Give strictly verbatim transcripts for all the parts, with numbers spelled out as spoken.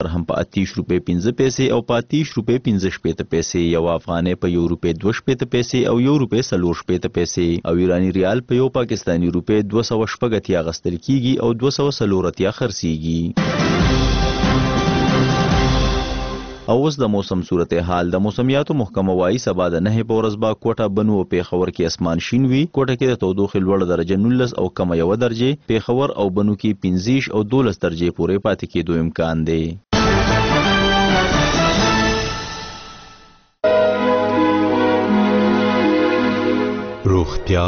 هم په اتیش روپۍ پنځه پیسې او په اتیش روپۍ پنځه شپېته پیسې، یو افغانۍ په یو روپۍ دوه شپېته پیسې او یو روپۍ څلور شپېته پیسې او ایرانی ریال په یو پاکستاني روپۍ دوه سوه شپږ اتیا اخیستل کیږي او دوه سوه څلور اتیا خرڅیږي. او اوس د موسم صورتحال. د موسمیاتو محکمه وایي سبا د نهې په ورځ به کوټه، بنو او پېښور کې اسمان شین وي. کوټه کې د تودوخې لوړه درجه نولس او کمه یوه درجې، پېښور او بنو کې پنځه او دولس درجې پورې پاتې کېدو امکان دی. روغتیا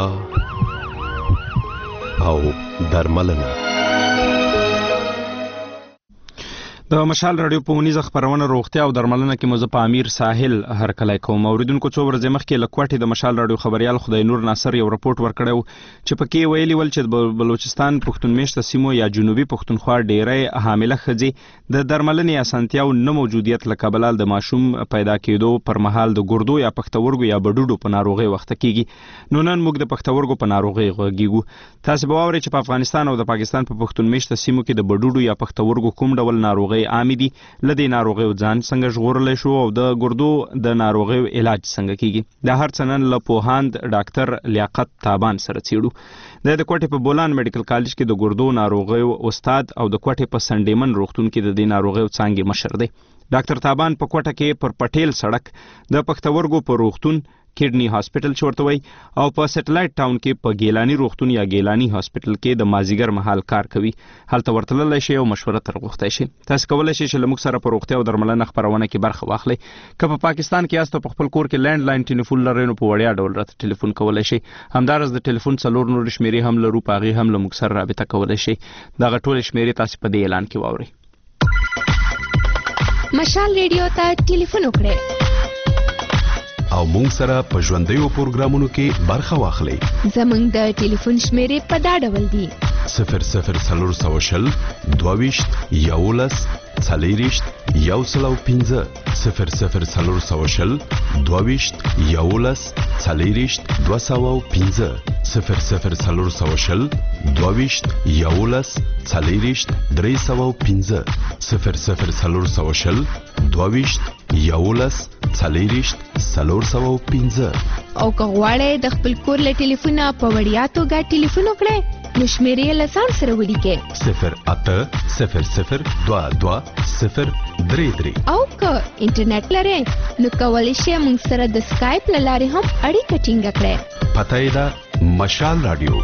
او درملنه. د مشال رادیو په ونیزه خپرونه روغتیا او درملنه کې مو زه په امیر ساحل هرکلی کوم. اوریدونکو څو ورځې مخکې له کوټې د مشال رادیو خبریال خدای نور ناصر یو رپورټ ورکړی و چې پکې ویلي ول چې د بلوچستان پښتون میشته سیمو یا جنوبي پښتونخوا ډیری حامله ښځې د درملنې اسانتیاو نه موجودیت له کبله د ماشوم پیدا کېدو پر مهال د ګردو یا پښتورګو یا بډوډو په ناروغۍ وخته کېږي. نو نن موږ د پښتورګو په ناروغۍ غږیږو. تاسې به واورئ چې په افغانستان او د پاکستان په پښتون میشته سیمو کې د بډوډو یا پښتورګو کوم ډول ناروغۍ عامې دي، له دې ناروغیو ځان څنګه ژغورلی شو او د ګردو د ناروغیو علاج څنګه کیږي. دا هر څه نن له پوهاند ډاکټر لیاقت تابان سره څیړو. د د کوټې په بولان میډیکل کالج کې د ګردو ناروغیو استاد او د کوټې په سنډیمن روغتون کې د دې ناروغیو څانګې مشر دی. ډاکټر تابان په کوټه کې پر پټیل سړک د پښتورګو په روغتون کډنی هاسپټل چورتوي او په سټلایټ ټاون کې په ګیلانی روغتون یا ګیلانی هاسپټل کې د مازیګر مهال کار کوي. هلته ورتللی شي او مشوره تر غوښتی شي. تاسو کولی شئ چې له موږ سره په روغتیا او درملنه خپرونه کې برخه واخلئ. که په پاکستان کې یاست او په خپل کور کې لینډ لاین ټلیفون لرئ نو په وړیا ډول راته ټلیفون کولی شئ. همداراز د ټلیفون څلور نورې شمېرې هم لرو، په هغې هم له موږ سره رابطه کولی شئ. دغه ټولې شمېرې تاسې په دې اعلان کې واورئ. مشال ریډیو ته ټلیفون وکړئ او مونږ سره په ژوندیو پروګرامونو کې برخه واخلئ. زمونږ د ټلیفون شمېرې په دا ډول دي: صفر صفر څلور سوه شل دوه ویشت یولس څلېرویشت یو سل او پنځه، صفر صفر څلور سوه شل دوه ویشت یولس څلېرویشت دوه سوه او پنځه، صفر صفر څلور سوه شل دوه ویشت یولس څلېرویشت درې سوه او پنځه، صفر صفر څلور سوه شل دوه ویشت یولس څلېرویشت څلور سوه او پنځه. او که غواړئ د خپل کور له ټلیفونه په وړیا توګه ټلیفون وکړئ نو شمېرې یې له ځان سره ولیکئ: صفر اته صفر صفر دوه دوه صفر درې درې. او که انټرنیټ لرئ نو کولی شئ موږ سره د سکایپ له لارې هم اړیکه ټینګه کړئ. پته یې ده مشال رادیو.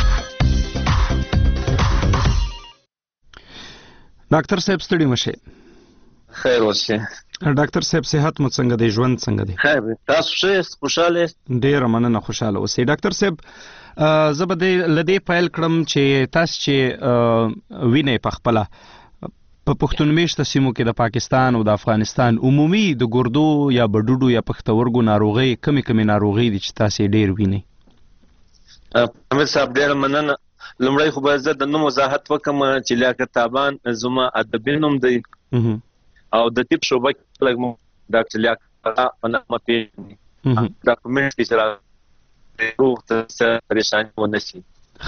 ډاکټر صاحب ستړي مشئ. خیر اوسئ. ډاکټر صاحب صحت مو څنګه دی؟ ژوند څنګه دی؟ خیر. تاسو ښه یاست؟ خوشحاله یاست؟ ډېره مننه، خوشحاله اوسئ. ډاکټر صاحب زه به له دې پیل کړم چې تاسو چې وینئ په خپله په پښتون میشته سیمو کې د پاکستان او د افغانستان عمومي د ګردو یا بډوډو یا پښتورګو ناروغۍ کمې کمې ناروغۍ دي چې تاسو یې ډېر وینئ. امیر صاحب ډېره مننه. لومړی خو به زه د نوم وضاحت وکړم چې لیاقت تابان زما ادبي نوم دی او د طب شعبه کې لږ ډاکټر لیاقت په نامه پېژني. دا په میشت کې چې روغ ته څه پریشاني ونه شي.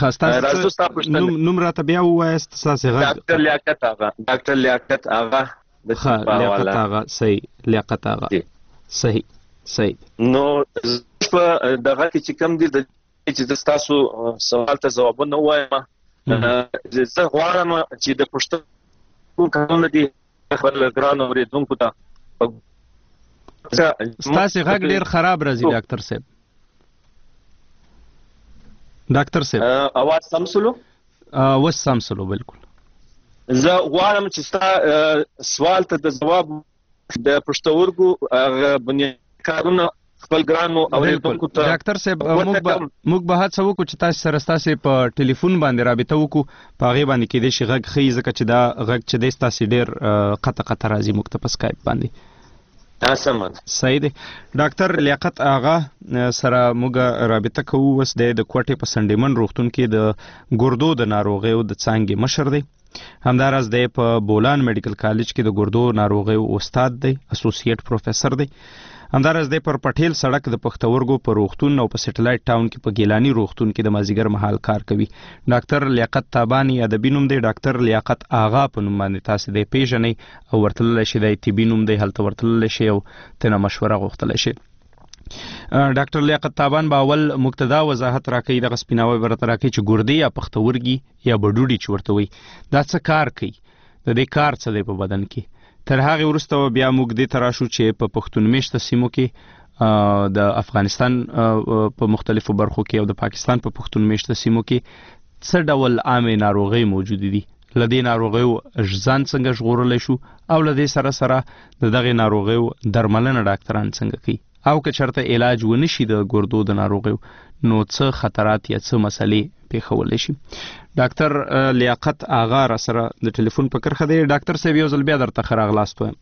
نوم راته بیا ووایاست ستاسې غږ. ډاکټر لیاقت آغا. ډاکټر لیاقت آغا د ښه لیاقت آغا. صحیح، لیاقت آغا. صحیح صحیح. نو په دغه کې چې کوم دي د چې زه ستاسو سوال ته ځوابونه ووایم، زه غواړم چې د پښتو کارونه دي خپل ګرانو اورېدونکو ته. ستاسې غږ ډېر خراب راځي ډاکټر صاحب. ډاکټر صاحب اواز سم سلو؟ اوس سم سلو بالکل. زه غواړم چې ستا سوال ته د ځواب د پښتورګو هغه بنیادي کارونه خپل ګرانو اورېدونکو ته. ډاکټر صاحب موږ به هڅه وکړو چې تاسو سره ستاسې په ټلیفون باندې رابطه وکړو، په هغې باندې کېدای شي غږ ښه وي، ځکه چې دا غږ چې دی ستاسې ډېر قطع قطع راځي موږ ته په سکایپ باندې. سمه ده. صحیح دی. ډاکټر لیاقت آغا سره موږ رابطه کوو. اوس دی د کوټې په سنډیمن روغتون کې د ګردو د ناروغیو د څانګې مشر دی. همداراز دی په بولان میډیکل کالج کې د ګردو ناروغیو استاد دی، اسوسییټ پروفیسر دی. همدارس د پر پټیل سړک د پښتورګو په روغتون او په سټلایټ ټاون کې په ګیلانی روغتون کې د مازیګر مهال کار کوي. ډاکټر لیاقت تابانی ادبي نوم دی، ډاکټر لیاقت آغا په نوم باندې تاسو د پیژنې او ورتللی شي. د طبي نوم دی، هلته ورتللی شي او تنه مشوره غوښتلی شي. ډاکټر لیاقت تابان به اول مقتدا وضاحت راکوي، دغه سپیناوی به راته راکوي چې ګردې یا پښتورګي یا بډوډي چې ورته وایي دا څه کار کوي، د دې کار څه دی په بدن کې. تر هغې وروسته بیا موږ دې ته راشو چې په پښتون میشته سیمو کې د افغانستان په مختلفو برخو کې او د پاکستان په پښتون میشته سیمو کې څه ډول عامې ناروغۍ موجودې دي. له دې ناروغیو ځان څنګه ژغورلی شو او له دې سره سره د دغې ناروغیو درملنه ډاکټران څنګه کوي، او که چېرته علاج ونه شي د ګردو د ناروغیو نو څه خطرات یا څه مسلې پیښولی شي. ډاکټر لیاقت آغا را سره د ټلیفون په کرښه دی. ډاکټر صاحب یو ځل بیا درته ښه راغلاست وایم.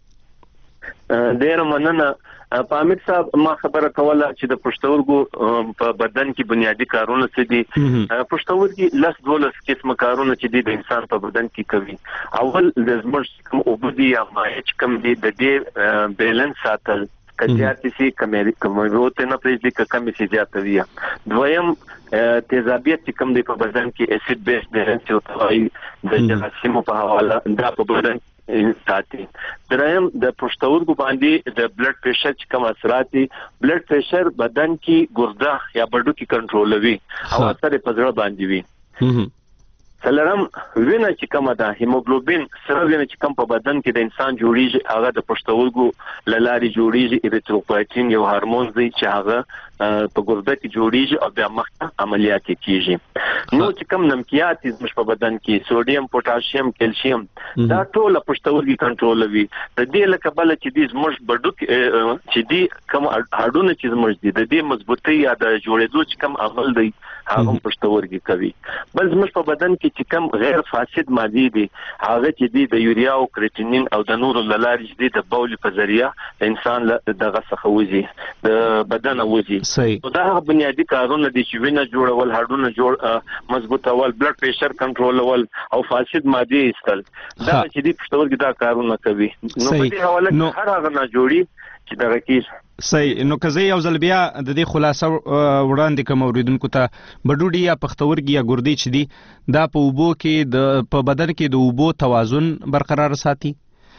ډېره مننه. په امیر صاحب ما خبره کوله چې د پښتورګو په بدن کې بنیادی کارونه څه دي. پښتورګي لس دولس قسمه کارونه چې دي د انسان په بدن کې کوي. اول د زموږ کوم اوبه دي یا مایع چې کوم دي د دې بیلنس ساتل، کچیاتی سي کمری کمروته نه پېژدي که کمی سي زیاته وي. دویم تیزابیت چې کوم دی په بدن کې اسید بیس بیلنس او توای د جراثیمو په حواله دا په بدن ساتي. دریم د پښتورګو باندې د بلډ پریشر چې کوم اثرات دي، بلډ پریشر بدن کې ګرده یا بډو کې کنټرولوي او اثر په زړه باندې وي. څلورم وینه چې کومه ده، هیموګلوبین سره وینه چې کوم په بدن کې د انسان جوړیږي هغه د پښتورګو له لارې جوړیږي. اریتروپویټین یو هورمون دی چې هغه په ګرده کې جوړیږي او بیا مخته عملیات کیږي. نو چې کوم نمکیات زموږ په بدن کې سوډیم، پوتاشیم، کیلشیم دا ټول پښتورګي کنټرولوي. د دې لکه بل چې دې زموږ بډو چې دې کوم هډونه چې زموږ دي د دې مضبوطی یا د جوړېدو چې کوم عمل دی هغه پښتورګي کوي. بل زموږ په بدن کې چې کوم غیر فاسد مادي دي هغه چې دي د یوریا او کریټینین او د نورو لارې چې دي د بول په ذریعہ انسان دغه څخه وځي د بدن وځي. دا هغه بنیادی کارونه دي چې وینه جوړول، هډونه جوړ مضبوطول، بلډ پریشر کنټرولول او فاسد مادي ایستل. دا چې دي پښتورګي دا کارونه کوي. نو په دې حواله هر هغه نه جوړي چې دغه کې صحیح. نو که زه یو ځل بیا د دې خلاصه وړاندې کوم اوریدونکو ته، بډوډي یا پښتورګي یا ګردې چې دي دا په اوبو کې د په بدن کې د اوبو توازن برقرار ساتي،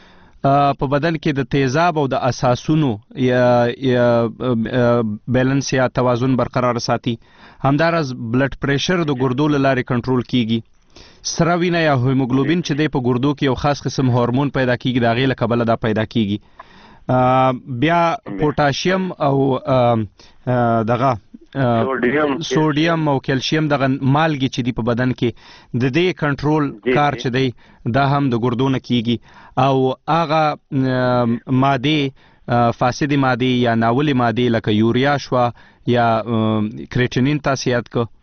په بدن کې د تیزاب او د اساسونو یا بیلنس یا توازن برقرار ساتي. همدارس بلډ پریشر د ګردو له لارې کنټرول کیږي. سره وینه یا هیموګلوبین چې دی په ګردو کې یو خاص قسم هورمون پیدا کیږي، د هغې له کبله دا پیدا کیږي. بیا پوتاشیم او دغه سوډیم او کیلشیم دغه مالګي چې دی په بدن کې د دې کنټرول کار چې دی دا هم د ګردو نه کیږي. او هغه ماده فاسد ماده یا ناولي ماده لکه یوریا شوا یا کریټینین تاسو یاد کو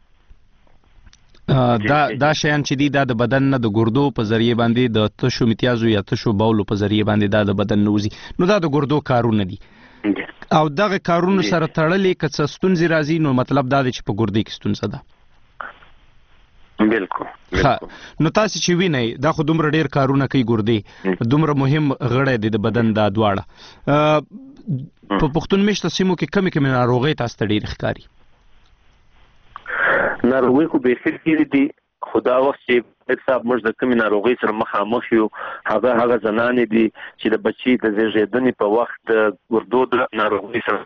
دا دا شیان چې دي دا د بدن نه د ګردو په ذریعه باندې د تشو امتیازو یا تشو بولو په ذریعه باندې دا د بدن نوزي. نو دا د ګردو کارونه دي او دغه کارونو سره تړلې که څه ستونزې راځي نو مطلب دا دی چې په ګردې کې ستونزه ده. بالکل. نو تاسو چې وینئ دا خو دومره ډیر کارونه کوي ګردې، دومره مهم غړی دی د بدن دا دواړه. په پښتون میشته سیمو کې کمې کمې ناروغۍ تاسو ته ډېرې ښکاري؟ ناروغي خو بیخي ډېرې دي، خو دا وخت چې صاحب موږ د کومې ناروغۍ سره مخامخ یو هغه هغه زنانې دي چې د بچي د زیږېدنې په وخت د ګردو د ناروغۍ سره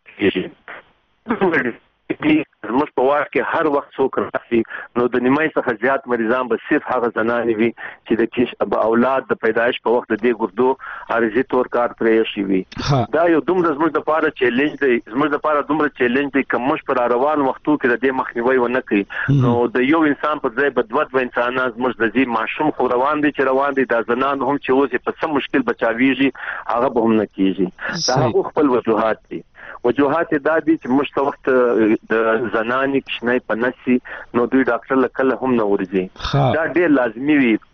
کېږي. زموږ په واټ کې هر وخت څوک راشي نو د نیمای څخه زیات مریضان به صرف هغه زنانې وي چې د کیش اولاد د پیدایش په وخت د دې ګردو عارضي تور کار پرې شي وي. دا یو دومره زموږ لپاره چیلنج دی، زموږ لپاره دومره چیلنج دی که موږ پر روان وختو کې د دې مخنیوي ونه کړي نو د یو انسان په ځای به دوه دوه انسانان زموږ د دې ماشوم خو روان دي چې روان دي، دا زنان هم چې اوس په سم مشکل بچاویږي هغه به هم نه کیږي. دا هغه خپل وجوهات دي. وجوهات دا دي چې موږ ته وخت د زنانې کښنۍ په نسي نو دوی ډاکټر له کله هم نه ورځي. دا ډېر لازمي وي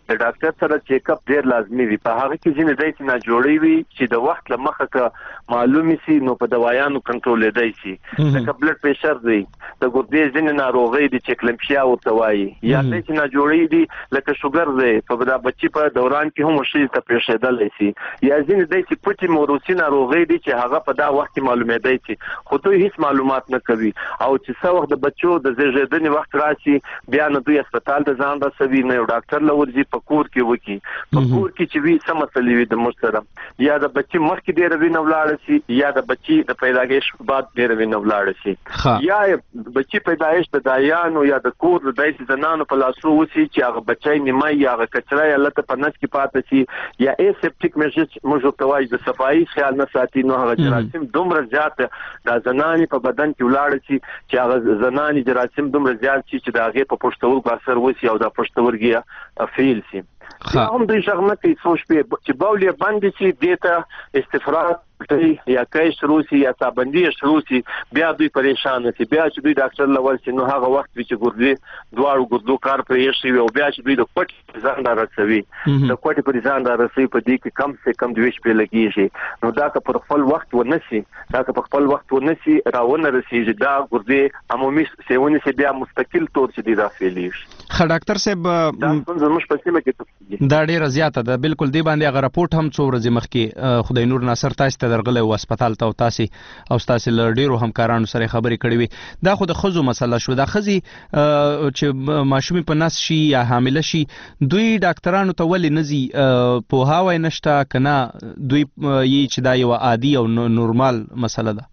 د ډاکټر سره چیک اپ ډیر لازمي وي. په هغه کې ځینې دای چې نه جوړي وي چې د وخت لمخه کا معلومي سي نو په دوايانو کنټرول دی شي. لکه بلډ پريشر دی، د ګردې ځینې ناروغي دي چې کلمشیا ورته وایي، یا دای چې نه جوړي دي لکه شوګر دی په دا بچي په دوران کې هم شي ته پېښېدل شي، یا ځینې دای چې پټي موروثي ناروغي دي چې هغه په دا وخت کې معلومه دی چې خو دوی هیڅ معلومات نه کوي، او چې څو وخت د بچو د زیږیدنې وخت راشي بیا نه دوی هسپتال ته ځان رسوي، نه یو ډاکټر لورځي په کور کې وکی په کور کې چې وی سم مسلې وي د مشترم، یا د بچي مخکې ډیر وینه ولاړ شي، یا د بچي د پیدایښت بعد ډیر وینه ولاړ شي، یا بچي پیدایښت د دایانو یا د کور د دایس زنانو په لاسو وسی چې هغه بچي نیمه یا هغه کچره یا لته په نس کې پاتې شي، یا اسپټیک میجز موږ توای د صفایي خیال نه ساتي، نو هغه جراثیم دومره زیات د زنانې په بدن کې ولاړ شي چې هغه زنانې جراثیم دومره زیات شي چې د هغه په پښتورګو اثر وسی او د پښتورګي فیل شي. هم دوی څنګه کوي سوچ په چې باولې باندې چې دیتا استفراغ یا کای شروسي یا صابندي شروسي بیا دوی پریشان شي، بیا چې دوی ډاکټر لول شي نو هغه وخت چې ګردې دواړو ګردو کار پرې شي او بیا چې دوی د کوټ ځان را رسوي د کوټ پر ځان را رسوي په دې کې کم څه کم دوی شپې لګیږي، نو دا که پر خپل وخت ونشي دا که په خپل وخت ونشي راونه رسیږي دا ګردې عمومي سیونه سي بیا مستقل تور چې دی راځي. خ ډاکټر صاحب دا څنګه مش په سیمه کې دا ډیره زیاته ده، بالکل دی باندې هغه راپورټ هم څو ورځې مخکې خدای نور ناصر تاسو ته درغلی و هسپتال ته او تاسو او تاسو له ډیرو همکارانو سره خبرې کړې وي. دا خو د خزو مسله شو، دا خزي چې ماشومې په نس شي یا حامله شي دوی ډاکټرانو ته ولې نزي په هاوی نشته کنه دوی یی چې دا یو عادي او نورمال مسله ده؟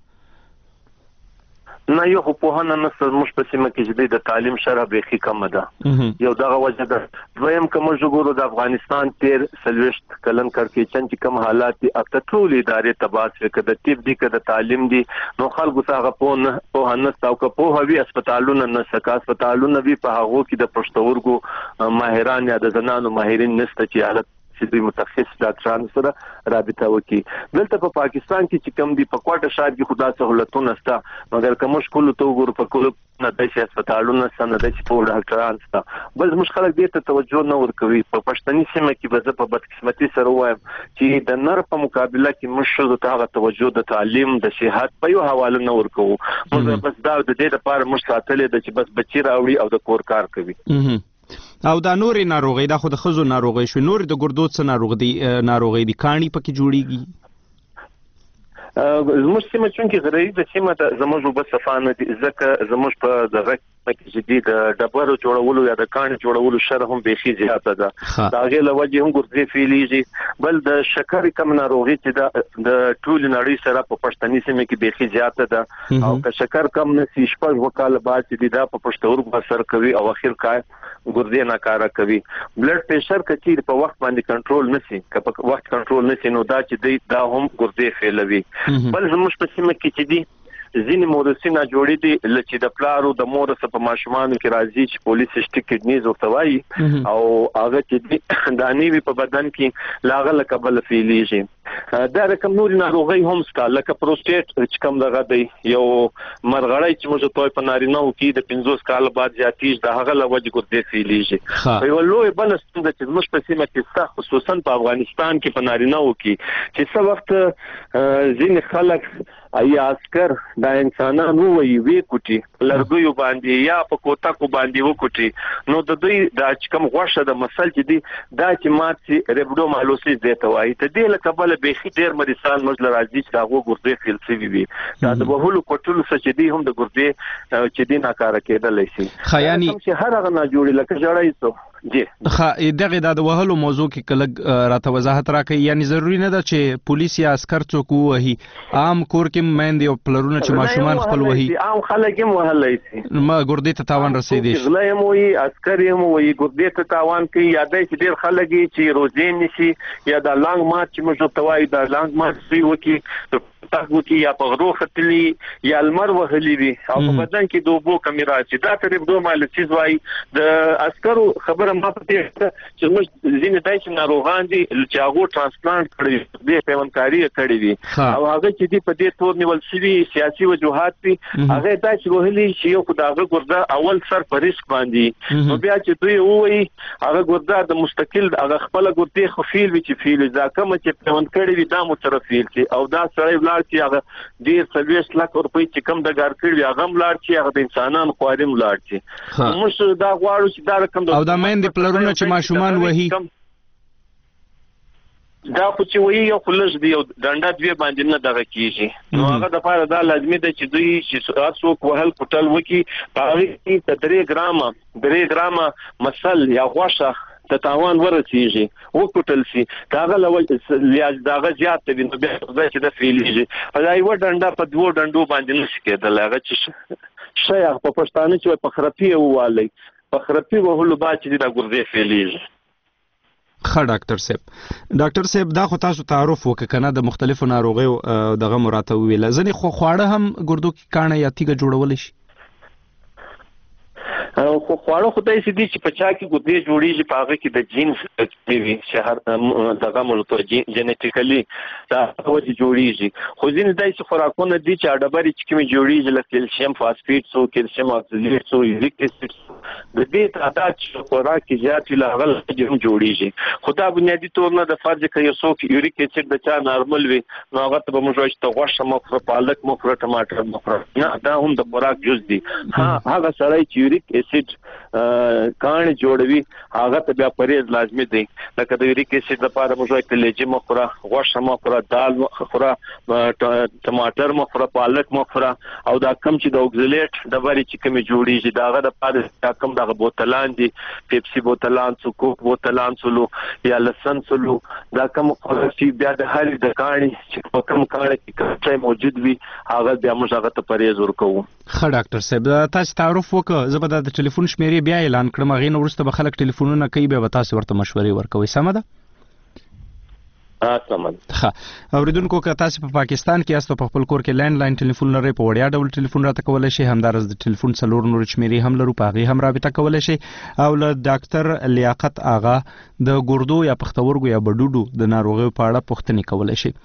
نه یو خو په هانه نسل مش په سیمه کې چې د تعلیم شرح به کم ده، یو دغه وجه ده. دویم کوم وګورو د افغانستان تیر سلوشت کلن کړکې چې کوم حالات دي اته ټول ادارې تباس وکړه، د طب دي کده تعلیم دي، نو خلکو څنګه په نه په هانه تاو که په هوی هسپتالونو نه سکا هسپتالونو وی په هغه کې د پښتورګو ماهران یا د زنانو ماهرین نشته چې حالت چې دوی متخصص ډاکټرانو سره رابطه وکړي. دلته په پاکستان کې چې کم دي په کوټه شهر کې خدا سہولتونه شته، مګر کوم شکل ته وګورو په کول نه د شي هسپتالونو سره نه د شي په ډاکټرانو شته، بل موږ خلک دې ته توجه نه ورکوي. په پښتني سیمه کې به زه په بدقسمتي سره وایم چې د نر په مقابله کې موږ ته هغه توجه د تعلیم د صحت په یو حواله نه ورکوو، موږ بس دا د دې لپاره موږ ساتلې د چې بس بچی راوړي او د کور کار کوي. او دا نورې ناروغي دا خو د خزو ناروغي شو، نور د ګردو څه ناروغي دي ناروغي دي کاڼي پکې جوړیږي؟ زموږ سیمه چونکې غرایي د سیمه د زموږ وب صفانه دي ځکه زموږ په دغه کې چې دي د ډبرو جوړولو یا د کاڼي جوړولو شر هم بيخي زیاته ده، دا غي له وجه هم ګردې فیلیږي، بل د شکر کم ناروغي چې د ټول نړۍ سره په پښتني سیمه کې بيخي زیاته ده، او که شکر کم نسی شپږ وکاله بعد چې دا په پښتورګو اثر کوي او اخر کار ګردې ناکاره کوي. بلډ پريشر کچې په وخت باندې کنټرول نسی که په وخت کنټرول نسی نو دا چې دی دا هم ګردې فیلوي. بل زموږ په سیمه کې چې دي ځینې مورثي نه جوړې دي لکه د پلارو د مورث په ماشومانو کې راځي چې پولیسیسټیک کډنیز ورته وایي او هغه چې د انیوي په بدن کې لاغله قبل فیلیږي. دا رقم نور ناروغي هم شته لکه پروستیټ چې کوم دغه دی یو مرغړی چې موږ ته په نارینه او کې د پنځوس کال بعد زیاتیږي د هغه لوجه ګردې فیلیږي. یو لوی بل ستونزه چې موږ په سیمه کې شته خصوصا په افغانستان کې په نارینه او کې چې څو وخت ځینې خلک ایا عسكر دا انسانانو وی وی کوټي لرګیو باندې یا په کوټه کو باندې وکټي، نو د دوی د چکم غوښه د مسل چې دی دا چې ماتي ریبډو مالوسیس دیته وایي ته دی لکه بل به خي ډیر مریضان مجل راځي چې هغه ګردې فلسفي وي، دا د بهولو کوټلو څخه دی هم د ګردې چې دی ناکاره کېدل شي. خیاني چې هر هغه نه جوړي لکه جوړای سو جی خا دغه د وهلو موضوع کې کله راته وضاحت راکړي، یعنی ضروری نه ده چې پولیس یا عسكر څوک وهي، عام کور کې مېندې او پلرونه چې ماشومان خپل وهي، عام خلک هم وهلای شي، ما ګردې ته تاوان رسیدي شي، غلې هم وي عسكر هم وي ګردې ته تاوان کوي، یادای چې ډیر خلک چې روزې نشي یا د لانګ مارچ چې موږ ته وایي د لانګ مارچ وي تاسو کې یا په غرو ختلی یا المر وهلی وي او په بدن کې دوبو کمی راځي، دا ترې دوه مال چیز وایي د عسکرو خبر ګوره ما په دې چې موږ ځینې داسې ناروغان دي چې هغه ترانسپلانت کړي دي پیوندکاري کړې دي او هغه چې دې په دې تور نیول شوی سیاسي وجوهات دي هغه داسې وهلي چې یو خدای ګرده اول سر په ریسک باندې نو بیا چې دوی وایي هغه ګرده د مستقل هغه خپل ګرده خفیل وي چې فیل ځکه چې پیوند کړي دي دا مترفیل چې او دا سړی ولر چې هغه ډیر څلويست لک روپۍ چې کم د ګار کړی هغه ولر چې هغه د انسانانو خواریم ولر چې موږ دا غواړو چې دا رقم او دا مین د پلرونو چې ماشومان وهي دا خو چې وایي یو خلص دی او ډنډا دوی باندې نه دغه کیږي نو هغه د پاره دا لازمي ده چې دوی چې تاسو کوهل کوټل وکي هغه کې درې ګرامه درې ګرامه مسل یا غوښه د تاوان ورسیږي وکټل شي داغه لول لیاج داغه زیات دی نو بیا چې د فیلیږي دا یو ډنډا په دوه ډنډو باندې نشي کېدل هغه چې شیخ په پښتانه چې په خرپی والی په خرپی وهلو با چې د ګرځې فیلیږي ښه ډاکټر صاحب ډاکټر صاحب دا خو تاسو تعارف وکړه کنه د مختلفو ناروغیو دغه مراته ویل ځنې خو خواړه هم ګردو کې کانه یا تیګه جوړول شي خو خواړه خدای سي دي چې په چا کې ګردې جوړیږي په هغه کې د جینز دی شهر دغه مولتو جینټیکلی دا وځي جوړیږي خو ځینې داسې خوراکونه دي چې اډبري چې کوم جوړیږي لکه کیلشیم فاسفیټ سو کیلشیم اکسلیټ سو یوریک اسید د دې تعداد چې خوراک کې زیات وي هغه جوړ جوړیږي خدا بنیادی تور نه د فرض کوي سو یوریک اسید د چا نارمل وي نو هغه ته به موږ چې غوښه مخره پالک مخره ټماټر مخره نه دا هم د خوراک جز دي ها هغه سړی چې یوریک اسید کان جوړوي هغه ته بیا پرهیز لازمي دی لکه د یوریک اسید لپاره موږ کلیجی مخره غوښه مخره دال مخره ټماټر مخره پالک مخره او دا کم چې د اوکزلیټ د بری چې کوم جوړیږي داغه د پاره کم دغه بوتلان دي پیپسي بوتلان سو کوک بوتلان سلو یا لسن سلو دا کم خورسي بیا د هر د کاڼي چې په کم کاڼي کې څه موجود وي هغه بیا موږ هغه ته پرهیز ورکو. ښه ډاکټر صاحب تاسو تعارف وکړه زه به د ټلیفون شمیرې بیا اعلان کړم هغې نه وروسته به خلک ټلیفونونه کوي بیا به تاسو ورته مشورې ورکوئ سمه ده؟ ښه اوریدونکو که تاسو په پاکستان کې یاست په خپل کور کې لینډ لاین ټلیفون لرئ په وړیا ډول ټلیفون راته کولی شئ همداراز د ټلیفون څلور نور شمیرې هم لرو په هغې هم رابطه کولی شئ او له ډاکټر لیاقت آغا د ګردو یا پښتورګو یا بډوډو د ناروغیو په اړه پوښتنې کولی شئ.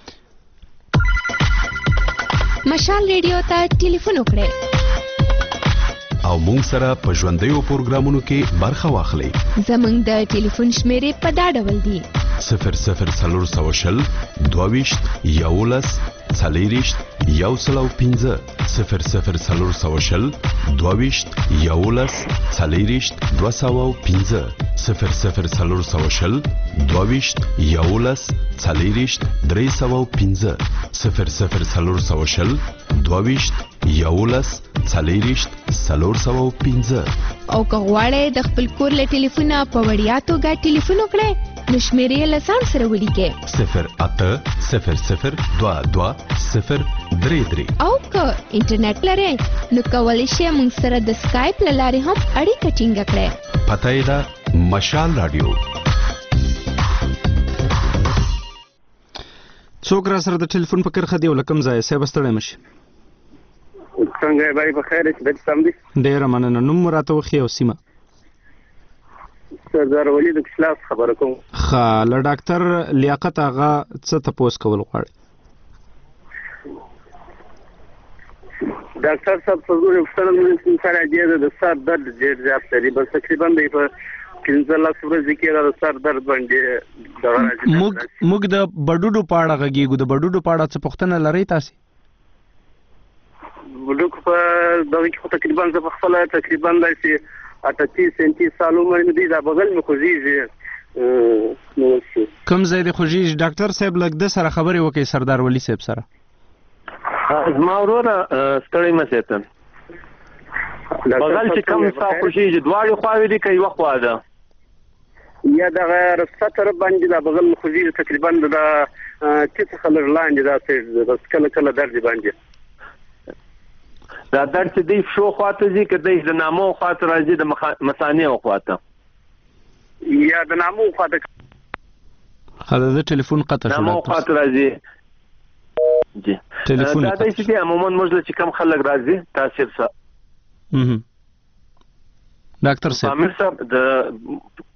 مشال ریډیو ته ټلیفون وکړئ او مونږ سره په ژوندیو پروګرامونو کې برخه واخلئ. زمونږ د ټلیفون شمیرې په دا ډول دي صفر صفر څلور سوه شل دوه ویشت یولس څلېرویشت یو سل او پنځه صفر صفر څلور سوه شل دوه ویشت یولس څلېرویشت دوه سوه او پنځه صفر صفر څلور سوه شل دوه ویشت یولس څلېرویشت درې سوه او پنځه صفر صفر څلور سوه شل دوه ویشت یولس څلېرویشت څلور سوه او پنځه او که غواړئ د خپل کور له ټلیفونه په وړیا توګه ټلیفون وکړئ نو شمیرې له ځان سره ولیکئ صفر اته صفر صفر دوه دوه صفر درې درې او که انټرنیټ لرئ نو کولی شئ موږ سره د سکایپ له لارې هم اړیکه ټینګه کړئ. پته یې ده مشال راډیو. څوک را سره د ټلیفون په کرښه دی او له کوم ځایه صاحب ستړی مه شي. څنګه یې بای په خیر چې بد سم دي ډېره مننه نوم مو راته وښیئ او سیمه. سردار ولی د کشلاس خبره کوم. ښه له ډاکټر لیاقت آغا څه تپوس کول غواړي؟ ډاکټر صاحب په زور پوښتنه مې سره دی د سر درد ډېر زیات دی بس تقریبا دی په پنځلس ورځې کې د سر درد باندې دغه راځي. موږ موږ د بډوډو په اړه غږیږو د بډوډو په اړه څه پوښتنه لرئ تاسې؟ بډوډو په دغه کې خو تقریبا زه په خپله تقریبا داسې اټتیس سنتیس سال عمر مې دی دا بغل مې خوځېږي نو څه کوم ځای دې خوځېږي؟ ډاکټر صاحب لږ ده سره خبرې وکړئ سردار ولی صاحب سره. زما وروره ستړی مه سېته بغل چې کوم ستا خوځېږي دواړې خواوې دي که یوه خوا ده یا دغه رسته طرف باندې دا بغل مې خوځېږي تقریبا د چې څخه لږ لاندې دا سیډ بس کله کله درد باندې دا درد چې دی شو خواته ځي که دی د نامو خواته راځي د مثانې خواته یا د نامو خواته ښه د ټلیفون قطع شو نامو خواته راځي جی ټلیفون دا دی چې عموما موږ له چې کم خلک راځي تاثیر سره ډاکټر صاحب عامر صاحب د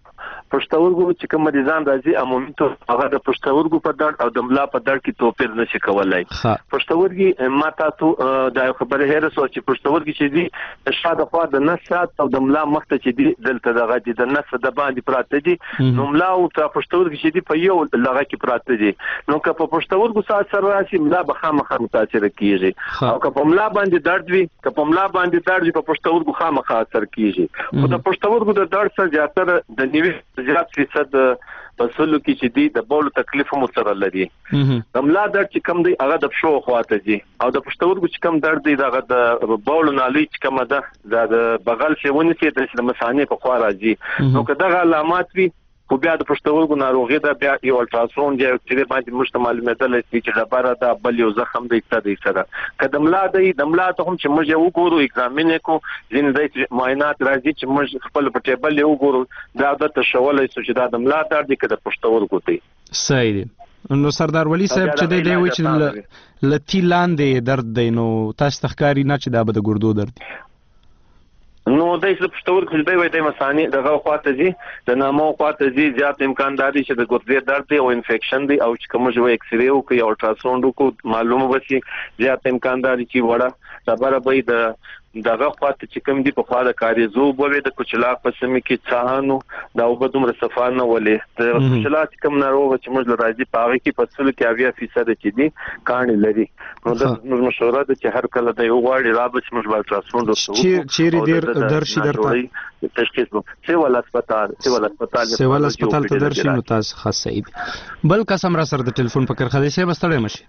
پښتورګو چې کوم مریضان راځي عمومي تو هغه د پښتورګو په درد او د ملا په درد کې توپیر نشي کولای. پښتورګي ما تاسو دا خبره هره سوچ چې پښتورګي چې دي شاده خوا د نسات او د ملا مخته چې دي دلته دغه دي د نس د باندې پراته دي نو ملا او پښتورګي چې دي په یو لغه کې پراته دي نو که په پښتورګو سره راشي ملا به خامخا متاثر کیږي او که په ملا باندې درد وي که په ملا باندې درد وي په پښتورګو خامخا اثر کیږي. خو د پښتورګو د درد سره زیاتره د نیوي زیات فیصد په سلو کې چې دی د بول تکلیف مو سره لري. د ملا درد چې کم دی هغه د پښو خواته دي او د پښتورګو چې کم درد دی هغه د بول نالي چې کم ده د بغل څخه ونیسي د مثانې په خوا راځي نو که دغه علامات وي خو بیا د پښتورګو ناروغي ده بیا یو الټراساوند یا چې باندې موږ ته معلوماتل شي چې د بار ده بل یو زخم دی څه دی سره کله ملا دی د ملا ته هم چې موږ یو ګورو ایگزامین کو ځین د معاینات راځي چې موږ خپل په ټیبل یو ګورو دا د تشولې چې دا د ملا درد دی کده پښتورګو دی. صحیح دی. نو سردار ولی صاحب چې دی دی وی چې لتی لاندې درد دی نو تاسو تخکاری نه چې دا به د ګردو درد دی نو د ایست پښتورګو د وای د مثانې دغه خواته دي د نامو خواته دي زیات امکان لري چې د ګردې درد دی او انفیکشن دی او چې کوم جو ایکس ری او کې الټراساوند کو معلومه وشي زیات امکان لري چې وړه خبره به د دغه خواته چې کوم دی په خواله کاریزو بوي د کوچلا په سمې کې څاهانو دا وبدوم رسفانه ولې د کوچلا چې کوم ناروغ چې موږ راځي پاغه کې په څلو کې اویا فیصد چې دی کاني لري نو د مشوره د چې هر کله د یو غواړي رابط موږ بل الټراساوند وکړو چیرې ډیر درشي درته تشخیص وو چې ول هسپتال چې ول هسپتال چې ول هسپتال ته درشي نو تاسو خاص صحیح بل قسم را سره د ټلیفون په کرخه دي سه بستړی مشي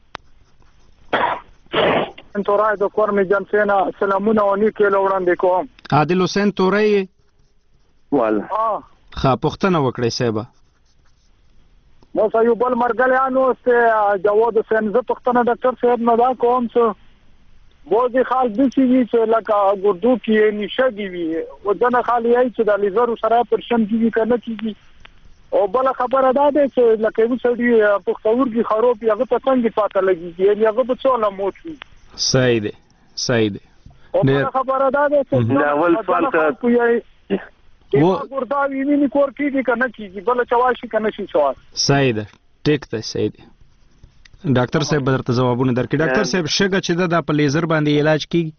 تورای د کور می جنسینا سلامونه ونی کېلو وړاندې کوم. عادل حسین تورای وال ها خا پښتنه وکړی سیبا مو سایو بل مرګلیانو ته جواد حسین زه پښتنه ډاکټر صاحب نه دا کوم څه بوزي خال د سی وی چې لکه ګردو کې نشه دی وی او دنه خالی ای چې د لیزر سره پرشن کیږي کنه کیږي او بل خبره ده چې لکه یو سړي پښتورګي خراب یغه په څنګه پاته لګي یعنی هغه په څو لموت وي. صحیح دی صحیح دی. او خبره ده چې دا اول سوال ته و ګردا ویني کور کیږي کنه کیږي بل چواشي کنه شي سوال. صحیح ده ټیک ته صحیح دی. ډاکټر صاحب درته جوابونه درکړي. ډاکټر صاحب شګه چې د په لیزر باندې علاج کیږي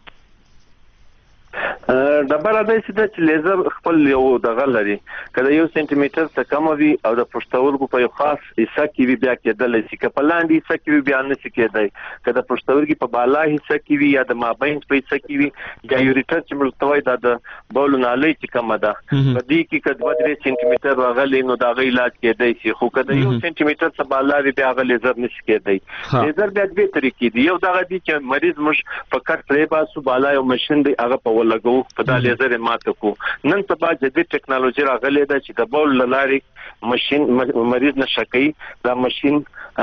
ډبره ده چې لیزر خپل یو دغه لري کله یو سنټي میټر څخه کم وي او د پښتورګو په یو خاص حصہ کې وي بیا کېدل شي که په لاندې حصہ کې وي بیا نه شي کېدای که د پښتورګي په بالا حصہ کې وي یا د مابین په حصہ کې وي یا یوریټر چې مرتوي د بول نالي چې کم ده په دې کې که دوه درې سنټي میټر راغلي نو دا غي علاج کېدای شي خو که د یو سنټي میټر څخه بالا وي بیا غي لیزر نشي کېدای. لیزر بیا دوه طریقې دي یو دغه دي چې مریض مش په کټ پرې باسو بالا یو ماشين دی هغه په ولګو په د لیزر ماته کو نن سبا جدید ټیکنالوژي راغلې ده چې د بول لارې ماشين مریض نشکای دا ماشين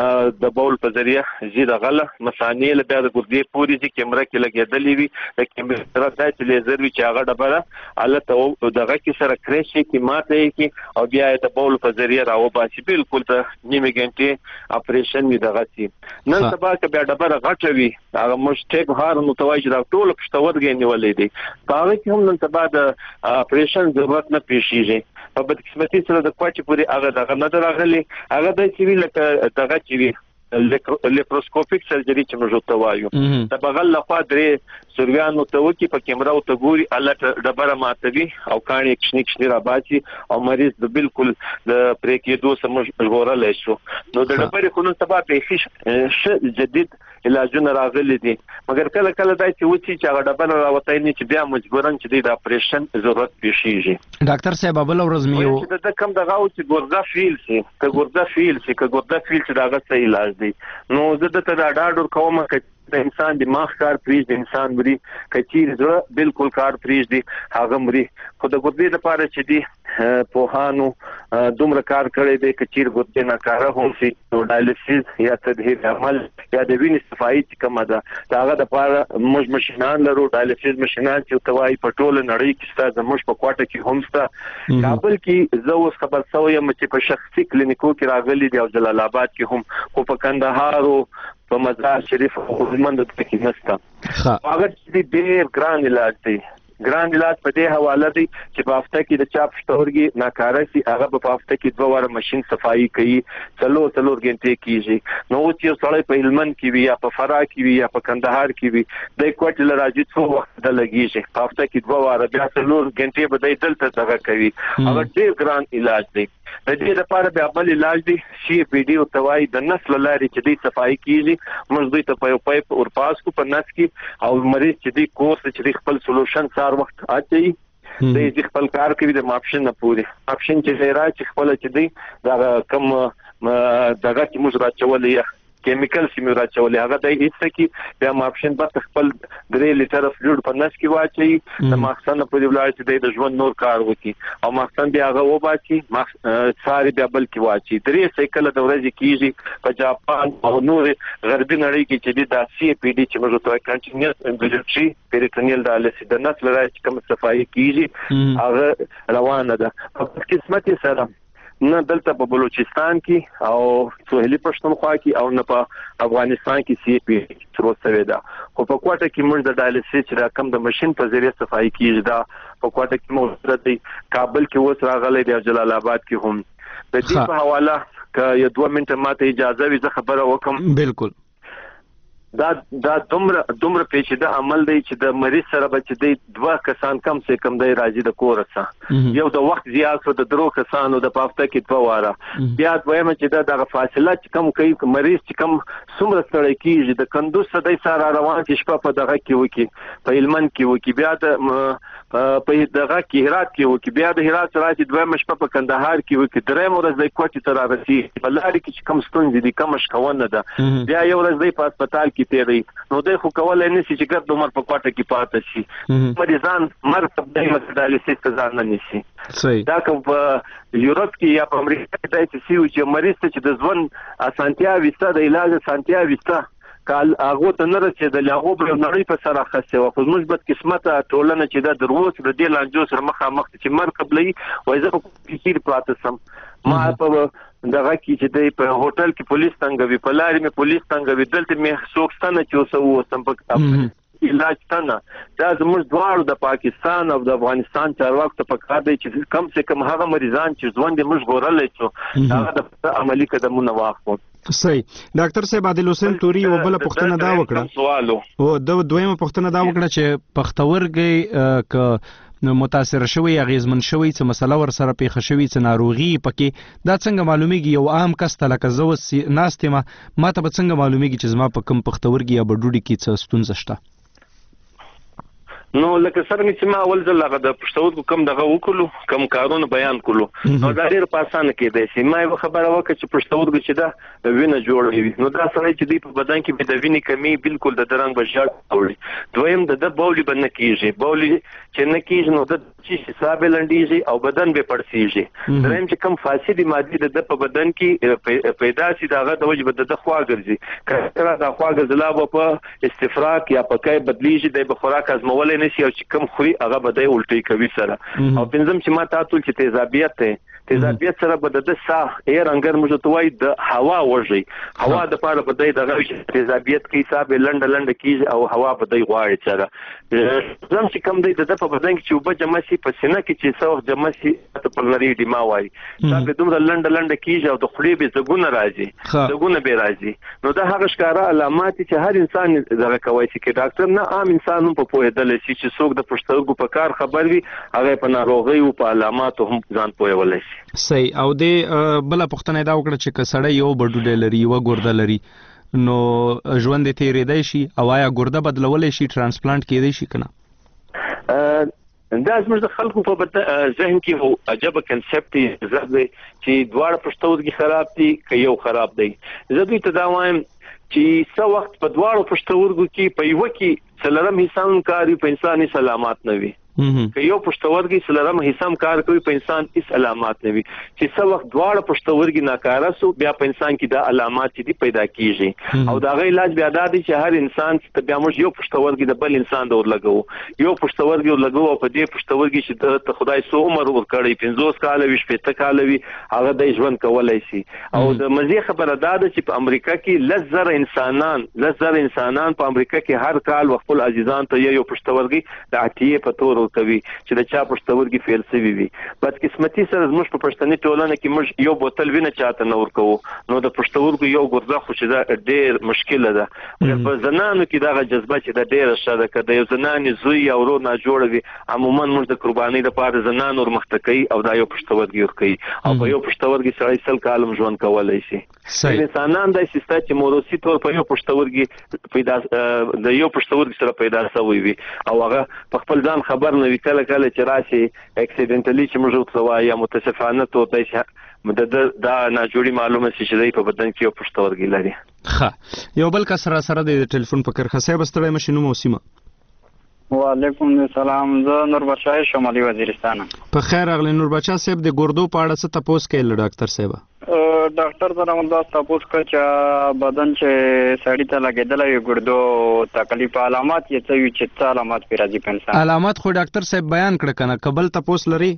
د بول په ذریعہ زیاده غله مثانې له بیا د ګردې پوری چې کیمرا کې لګېدلې وي د کیمرا د لیزر وی چې هغه ډبره الته دغه کې سره کرشي کې ماته کې او بیا د بول په ذریعہ راو باسي بالکل ته نیمه غنټه اپریشن می دغه سي نن سبا کې بیا ډبره غټوي هغه مشټیک هار متوجه دا ټول پښتورګي نیولې دي هغه کې هم نن سبا د اپریشن ضرورت نه پیښیږي په بدقسمتي سره د کوټي پوری هغه دغه نه راغلي هغه د سیویل دغه چې وی لیپروسکوپیک سرجری چې موږ ته وایو د بغل لخوا درې سرویانو ته وکی په کیمرا او ته ګوري الله ډبره ماتوي او کانی کښنی کښنی را باسي او مریض د بالکل د پرې کېدو سم ژغورل شو نو د ډبرې خونو سبا په ش جدید علاجونه راغلي دي مګر کله کله دای چې وتی چې هغه ډبره راوتای نه چې بیا مجبورن چې د اپریشن ضرورت پیښیږي. ډاکټر صاحب بل ورځ میو چې د کم دغه او چې ګوردا فیل سي که ګوردا فیل سي که ګوردا فیل چې داغه صحیح علاج دی نو زه د ته دا ډاډ کوم چې د انسان دماغ کار پریږ د انسان مري کچیر زړه بالکل کار پریږ دی هغه مري خو د ګردې لپاره چې دی پوهانو دومره کار کړی دی کچیر ګردې نه کار هم سي نو ډایلیسیس یا تدهیر عمل یا د وینې صفایي چې کومه ده هغه د لپاره موږ ماشینان لرو ډایلیسیس ماشینان چې توای په ټوله نړۍ کې ستاسو موږ په کوټه کې هم ستا کابل کې زه اوس خبر شوم چې په شخصي کلینیکو کې راغلي دی او جلال آباد کې هم خو په کندهار او په مزار شریف او مند کې نستا هغه چې ډېر ګران علاج دی ګران علاج په دې حواله دی چې په هفته کې د چا پښتورګي ناکاره سي هغه په هفته کې دوه واره ماشين صفائی کوي څلور څلور غنټې کیږي نو چې سړی په هلمند کې وي یا په فراه کې وي یا په کندهار کې وي د کوټ لراجي څو وخت د لګیږي په هفته کې دوه واره بیا څلور غنټې به د دلته څنګه کوي هغه ډیر ګران علاج دی د دې لپاره به بل علاج دی سی پی ډي او توای د نسل لاري چې د صفائی کیږي موږ دوی ته په پایپ اور پاس کو په نس کې او مریض چې د کورس چې خپل سولوشن سار وخت اچي د دې خپل کار کوي د ماپشن نه پوری اپشن چې راځي خپل چې دی دا کم دغه چې موږ راچولې کیمیکل سیمه راچولې هغه د هیڅ کې بیا ماپشن بس خپل درې لیټر فلویډ په نس کې واچي د ماخصن په دې ولایت چې د ژوند نور کار وکي او ماخصن بیا هغه وباسي ساري بیا بل کې واچي درې سایکل د ورځې کیږي په جاپان او نور غربي نړۍ کې چې د سی پی ډي چې موږ ته کنټینیوس انډولټري پیریټونیل دالس د نس لري کوم صفائی کیږي هغه روانه ده په قسمت سره نه دلته په بلوچستان کې او سوهلي پښتونخوا کې او نه په افغانستان کې سی پی تر اوسه ده خو په کوټه کې موږ د ډایلیسیس چې کم د ماشين په ذریعہ صفائی کیږي دا په کوټه کې موږ د کابل کې اوس راغلي د جلال آباد کې هم د دې په حواله ک یو دوه منټه ماته اجازه وي زه خبره وکم بالکل دا دا دومره دومره پیچیده عمل دی چې د مریض سره به چې د دوه کسان کم سه کم دی راځي د کورسه یو د وخت زیات شو د درو کسانو د پافته کې دوه واره بیا دویمه چې دا د فاصله چې کم کوي مریض چې کم څومره ستړی کیږي د کندوز صدای سره روان چې شپه په دغه کې وکی په هلمند کې وکی بیا د په دغه کې هرات کې وکی بیا د هرات سره چې دویمه شپه په کندهار کې وکی درېم ورځ د کوټې تر راځي په لاري کې کم ستونزې دي کم شکونه ده بیا یو ورځ د په هسپتال کې تیری نو د خو کولای نشي چې ګرد عمر په کوټه کې پاتې شي مریضان مرتب دایمه د ډایلیسیس ته ځان نه نشي صحیح دا کوم په یورپ کې یا په امریکا کې چې سی چې مریض ته چې د ژوند اسانتیا وسته د علاج اسانتیا وسته کال هغه ته نه رسیدل هغه په نړۍ په سره خسته او خو مثبت قسمت ټولنه چې د دروس د دې لانجو سره مخه مخ چې مر قبلې وای زه په کثیر پراته سم ما په دغه کې چې د په هوټل کې پولیس څنګه وی په لارې مې پولیس څنګه وی دلته مې څوکستانه چې اوسه و سم په علاج څنګه دا زموږ دواړو د پاکستان او د افغانستان چارواکو ته پکار دی چې کم سے کم هغه مریضان چې ژوند یې موږ ګورلای شو هغه د عملی قدمونه واخلو صحیح ډاکټر صاحب عادل حسین توري او بل پښتنه دا وکړه او د دویمه پښتنه دا وکړه چې پښتورګي ک متاثر شوی اغیزمن شوی څه مسله ور سره پیښه شوی څه ناروغي پکې دا څنګه معلومیږي یو عام کس تلکه زوس ناستمه ماته به څنګه معلومیږي چې زما په کم پښتورګي یا بډوډي کې څه ستونزه شته نو لکه څنګه چې ما اول ځل هغه د پښتورګو کم دغه وکړو کم کارونه بیان کړو نو دا ډیر په اسانه کې دی چې ما یو خبره وکړه چې پښتورګو چې دا وینه جوړوي نو دا سره چې دی په بدن کې د وینې کمی بالکل د درنګ بشاړ وړي دویم د د بولي بنه کیږي بولي چې نه کیږي نو د چې حساب لنډیږي او بدن به پړسیږي دریم چې کم فاسدي ماده د په بدن کې پیدا شي داغه د وجه بد د خوا ګرځي کله دا خوا ګرځلا په استفراغ یا په کای بدلیږي د بخوراک ازمول نشي او چې کم خوري هغه بده الټي کوي سره او پنځم چې ما تاسو چې تیزابیت ته تیزابیت سره بده د ساه ایر انګر موږ ته وای د هوا وږي هوا د پاره بده دغه تیزابیت کې حساب لند لند کیږي او هوا بده غواړي سره زم چې کم دی د په بدن کې چې وب جمع شي په سینه کې چې څو جمع شي په لري ډیما وای دا به دومره لند لند کیږي او د خړې به زګونه راځي زګونه به راځي نو دا هغه ښکارا علامات چې هر انسان دغه کوي چې ډاکټر نه عام انسان په پوهېدل شي چې څوک د پښتورګو په کار خبر وي هغه په ناروغي او په علاماتو هم ځان پوهولای شي صحیح او د بل پښتنه دا وکړه چې کسړی یو بډوډه لري یو ګرده لري نو ژوند یې تیرېدای شي او آیا ګرده بدلولای شي ترانسپلانت کېدای شي کنه دا زموږ د خلکو په ذهن کې یو عجب کنسپټ دی چې دواړه پښتورګي خراب دي که یو خراب دی زه دوی ته دا وایم چې څو وخت په دواړو پښتورګو کې په یو کې څلرم حصہ کاری په انساني سلامات نه وي که یو پښتورګي څلرم حصہ کار کوي په انسان هیڅ علامات نه وي چې څو وخت دواړه پښتورګي ناکاره سو بیا په انسان کې دا علامات دي پیدا کیږي او دا غي علاج بیا دا دي چې هر انسان ته بیا موږ یو پښتورګي د بل انسان د ورلګو یو پښتورګي ورلګو او په دې پښتورګي چې ته خدای سو عمر ورکړي پنځوس کال وي شپږ کال وي هغه د ژوند کولای شي او د مزي خبره دا ده چې په امریکا کې لزر انسانان لزر انسانان په امریکا کې هر کال خپل عزیزان ته یو پښتورګي د عتیه په تور ورکوي چې د چا پښتورګي فیل شوي وي. بدقسمتي سره زموږ په پښتني ټولنه کې موږ یو بوتل وینه چاته نه ورکوو، نو د پښتورګو یو ګرده خو چې دا ډېر مشکله ده. په زنانو کې دغه جذبه چې د ډېره ښه ده، که د یو زنانې زوی یا ورور ناجوړه وي عموما موږ د قربانۍ لپاره زنان ورمخته کوي او دا یو پښتورګي ورکوي او په یو پښتورګي سړی سل کالم ژوند کولی شي. انسانان داسې شته چې موروثي طور په یو پښتورګي پیدا د یو پښتورګي سره پیدا شوی وي او هغه په خپل ځان خبر نه وي، کله کله چې راشي اکسیډنټلی چې موږ ورته وایو یا متاسفانه طور داسې د دا ناجوړي معلومه شي چې دی په بدن کې یو پښتورګي لري. ښه، یو بل کس را سره د ټلیفون په کرښه. صاحب ستړی مشي، نوم او سیمه؟ وعلیکم السلام، زه نور بادشاه شمالي وزیرستان. په خیر راغلی نور بادشاه صاحب. د ګردو په اړه څه تپوس کوي له ډاکټر صاحب؟ ډاکټر سره مونږ دا تپوس کوي چې بدن چې سړی ته لګېدلی وي ګردو تکلیف علامات یې څه وي چې څه علامات پرې راځي په انسان؟ علامات خو ډاکټر صاحب بیان کړه که نه، که بل تپوس لري؟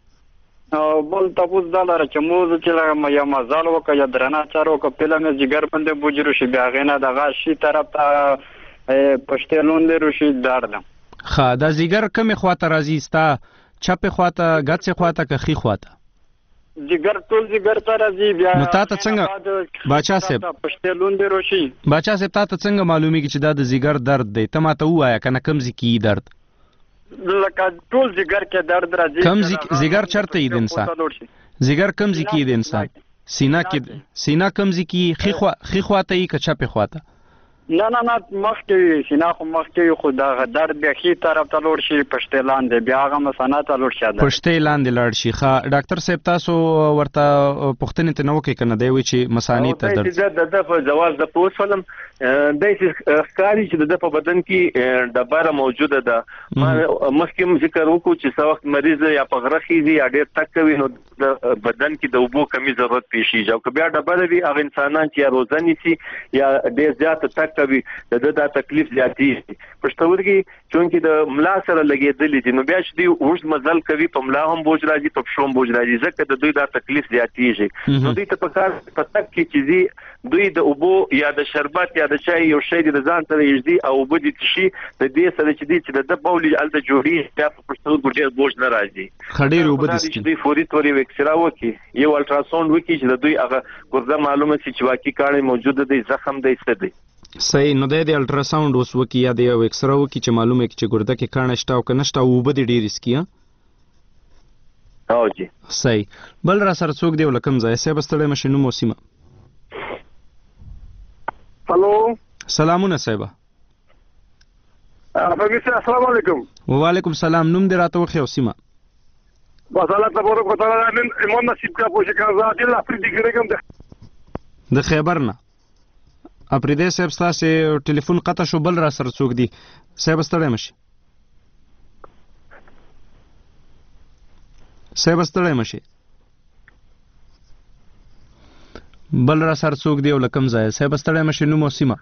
بل تپوس دا لره چې موږ چې یا مزال وکړه یا درنه چار وکړه پیله مې جګر باندې بوج روشي، بیا هغې نه دغه شي طرف ته پشتې لوندې روشي درد. ښه، دا ځیګر کومې خواته راځي؟ ستا چپې خواته، ګڅې خواته که ښي خواته؟ جګر ټول جګر ته راځي. بیا نو تا ته څنګه باچا صاحب پشتې لوندې روشي؟ باچا صاحب تا ته څنګه معلومیږي چې دا د ځیګر درد دی؟ ته ماته ووایه که نه کوم ځای کې درد؟ لکه ټول ځیګر کې درد راځي. کوم ځیګر چېرته یي د انسان؟ ځیګر کوم ځای کې یي د انسان؟ سینه کې؟ سینه کوم ځای کې یي؟ ښي خواته یي که چپې خواته؟ نه نه نه مخکې وي، سینه خو مخکې وي، خو دغه درد بیا ښي طرف ته لوړ شي، پشتې لاندې، بیا هغه مثانه ته لوړ شي، پشتې لاندې لاړ شي. ښه ډاکټر صاحب تاسو ورته پوښتنې ته نه وکړئ که نه دی وایي چې مثانې ته درد؟ د ده په جواز د پوه شولم داسې ښکاري چې د ده په بدن کې ډبره موجوده ده. ما مخکې هم ذکر وکړو چې څه وخت مریض یا په غره خیږي یا ډېر تګ کوي نو د بدن کې د اوبو کمی ضرورت پیښیږي، او که بیا ډبره وي هغه انسانان چې یا روزه نیسي یا ډېر زیاته تګ کوي د ده دا تکلیف زیاتېږي. پښتورګي چونکې د ملا سره لګېدلي دي نو بیا چې دوی اوږد مزل کوي په ملا هم بوج راځي، په پښو هم بوج راځي، ځکه د دوی دا تکلیف زیاتېږي. نو دوی ته پکار په تګ کې چې ځي دوی د اوبو یا د شربت یا د چای یو شی د ځان سره یږدي او اوبه دي څښي، د دې سره چې دی چې د ده بول هلته جوړېږي بیا په پښتورګو ډېر بوج نه راځي. ښه، ډېرې اوبه دي څښي. دوی فوري طور یو اکسرا وکړي، یو الټراساونډ وکړي چې د دوی هغه ګرده معلومه شي چې واقعي کاڼی موجوده دی، زخم دی، څه دی. صحیح، نو دی د الټراساونډ اوس وکړي یا د یو اکسرا وکړي چې معلومه کړي چې ګرده کې کاڼی شته او که نشته او اوبه دې ډېرې څښي. او جی صحیح. بل را سره څوک دی او له کوم ځایه؟ صاحب ستړی مشي، نوم او سیمه؟ هلو، سلامونه صاحب. السلام علیکم. وعلیکم السلام. نوم دې راته وښیه او سیمه؟ بس الله تبارک وتعالى نن ایمان نصیب کا پوښ کا زادل افریدی ګرګم د خیبر نه. اپریدی صاحب ستاسې ټلیفون قطع شو، بل را سره څوک دی؟ صاحب ستړی مشي، صاحب ستړی مشي. بل را سره څوک دی او له کوم ځایه؟ صاحب ستړی مشي، نوم او سیمه؟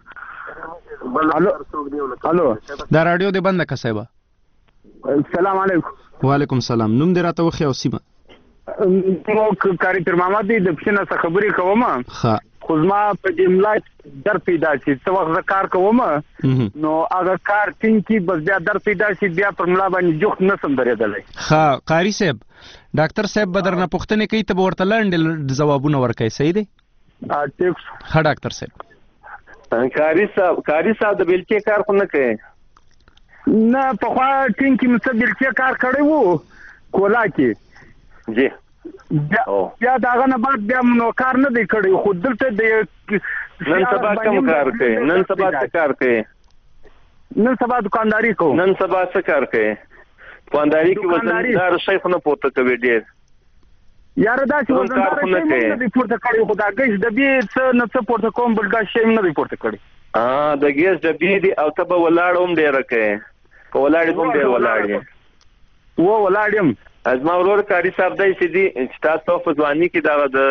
هلو، دا راډیو دې بنده که صاحبه؟ السلام علیکم. وعلیکم السلام. نوم دې راته وښیه او سیمه؟ مو کاری تر محمد دی د پښې نه څه خبرې کوم. ښه، خو زما په جمله درد پیدا شي، څه وخت زه کار کوم نو هغه کار ټینګ کي، بس بیا درد پیدا شي، بیا پر ملا باندې جوخت نسم درېدلی. ښه قاري صاحب، ډاکټر صاحب به درنه پوښتنې کوي، ته به ورته لنډې ځوابونه ورکوي، صحیح دی؟ ټیک. ښه ډاکټر صاحب. کاري صاحب کاري صاحب د بیلچې کار خو نه کوي؟ نه، پخوا ټینګ کې مې څه بیلچې کار کړی وو کولا کې. جی. بیا د هغه نه بعد بیا نو کار نه دی کړی، خو دلته د نن سبا کوم کار کوي؟ نن سبا څه کار کوي؟ نن سبا دکانداري کوو. نن سبا څه کار کوي؟ دکانداري کې وزندار شی خو نه پورته کوي ډېر. یاره داسې وزندار شی مونږ نه دی پورته کړی، خو دا ګیس ډبې څه نه څه پورته کوم، بل دا شی نه دی پورته کړی. د ګیس ډبې دي او ته به ولاړ هم ډېره کوې، په ولاړې هم ډېر ولاړ یې. و ولاړ یم. زما ورور کاري صاحب دی چې دي چې تاسو په ځواني کې دغه د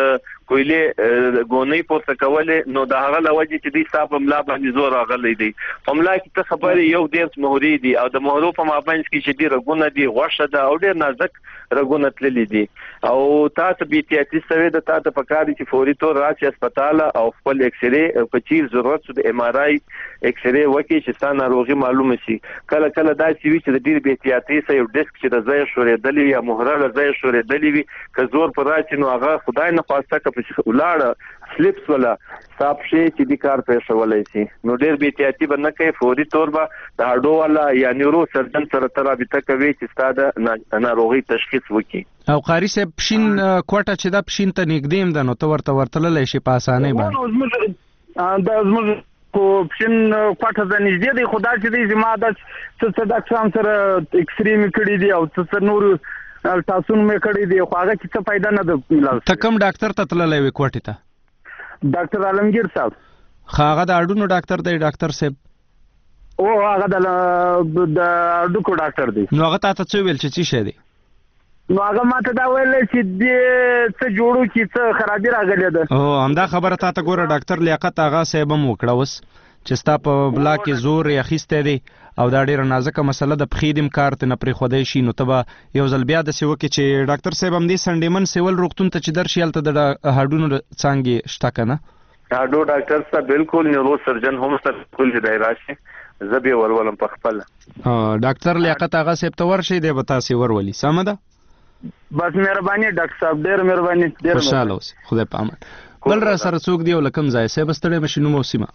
کویلې غونې پورته کولې نو د هغه لوجه چې دې صاحب ملا باندې زور راغلی دی هملا کې ته خبرې یو ډیر مهوري دي او د مهورو په مابین کې چې دې رګونه دي غوښه ده او ډیر نازک رګونه تللي دي او تاسو به احتیاطي سوي د تاسو په کار کې فوري تور راشي هسپتال او خپل ایکس ری په چیر ضرورت د ایم ار آی ایکس ری وکي چې ستاسو ناروغي معلومه شي کله کله دا چې وي چې د ډیر به احتیاطي سوي یو ډیسک چې د ځای شورېدلې یا مهره له ځای شورېدلې وي که زور پر راشي نو هغه خدای نه خواسته که په ولاړه سلیپس ولا صاحب شي چې د کار پېښولای شي نو ډیر به احتیاطي به نه کوي فوري تور به د هډو والا یا نیورو سرجن سره تر رابطه کوي چې ستاسو ناروغي تشخیص وکړي او قاری صاحب پښین کوټه چې دا پښین ته نږدې ده نو ته ورته ورتللی شي په اسانۍ باندې دا زموږ کو پښین کوټه ته نږدې دی خو دا چې دی زما د څه ډاکټران سره ایکس ری مې کړي دي او څه نور تاسو مې کړي دي خو هغه څه فائدہ نه ده ته کوم ډاکټر ته تللی وې کوټې ته ډاکټر عالمگیر صاحب هغه د اډونو ډاکټر دی ډاکټر صاحب او هغه د د اډوکو ډاکټر دی نو هغه تاسو څه ویل چې څه شي دی نو هغه ماته دا ویل چې دې څه جوړو کې څه خرابي راغلی ده او همدا خبره تاسو ګوره ډاکټر لیاقت هغه صاحب هم وکړه اوس چې ستا په بلا کې زور یې اخیستی دی او دا ډېره نازکه مسله د پښې دې م کار ته نه پرېښودی شي نو ته به یو ځل بیا داسې وکړې چې ډاکټر صاحب همدې سنډیمن سیول روغتون ته چې درشي هلته د هډونو څانګې شته که نه هډو ډاکټر صاحب بالکل نیورو سرجن هم سره بالکل دی راشي زه به ورولم په خپله ډاکټر لیاقت هغه صاحب ته ورشئ دی به تاسې ورولي سمه ده بس مهرباني ډاکټر صاحب ډېر مهرباني خوشحاله اوسئ خدای په امان بل را سره څوک دی او له کوم ځای صاحب ستړی مشي نوم او سیمه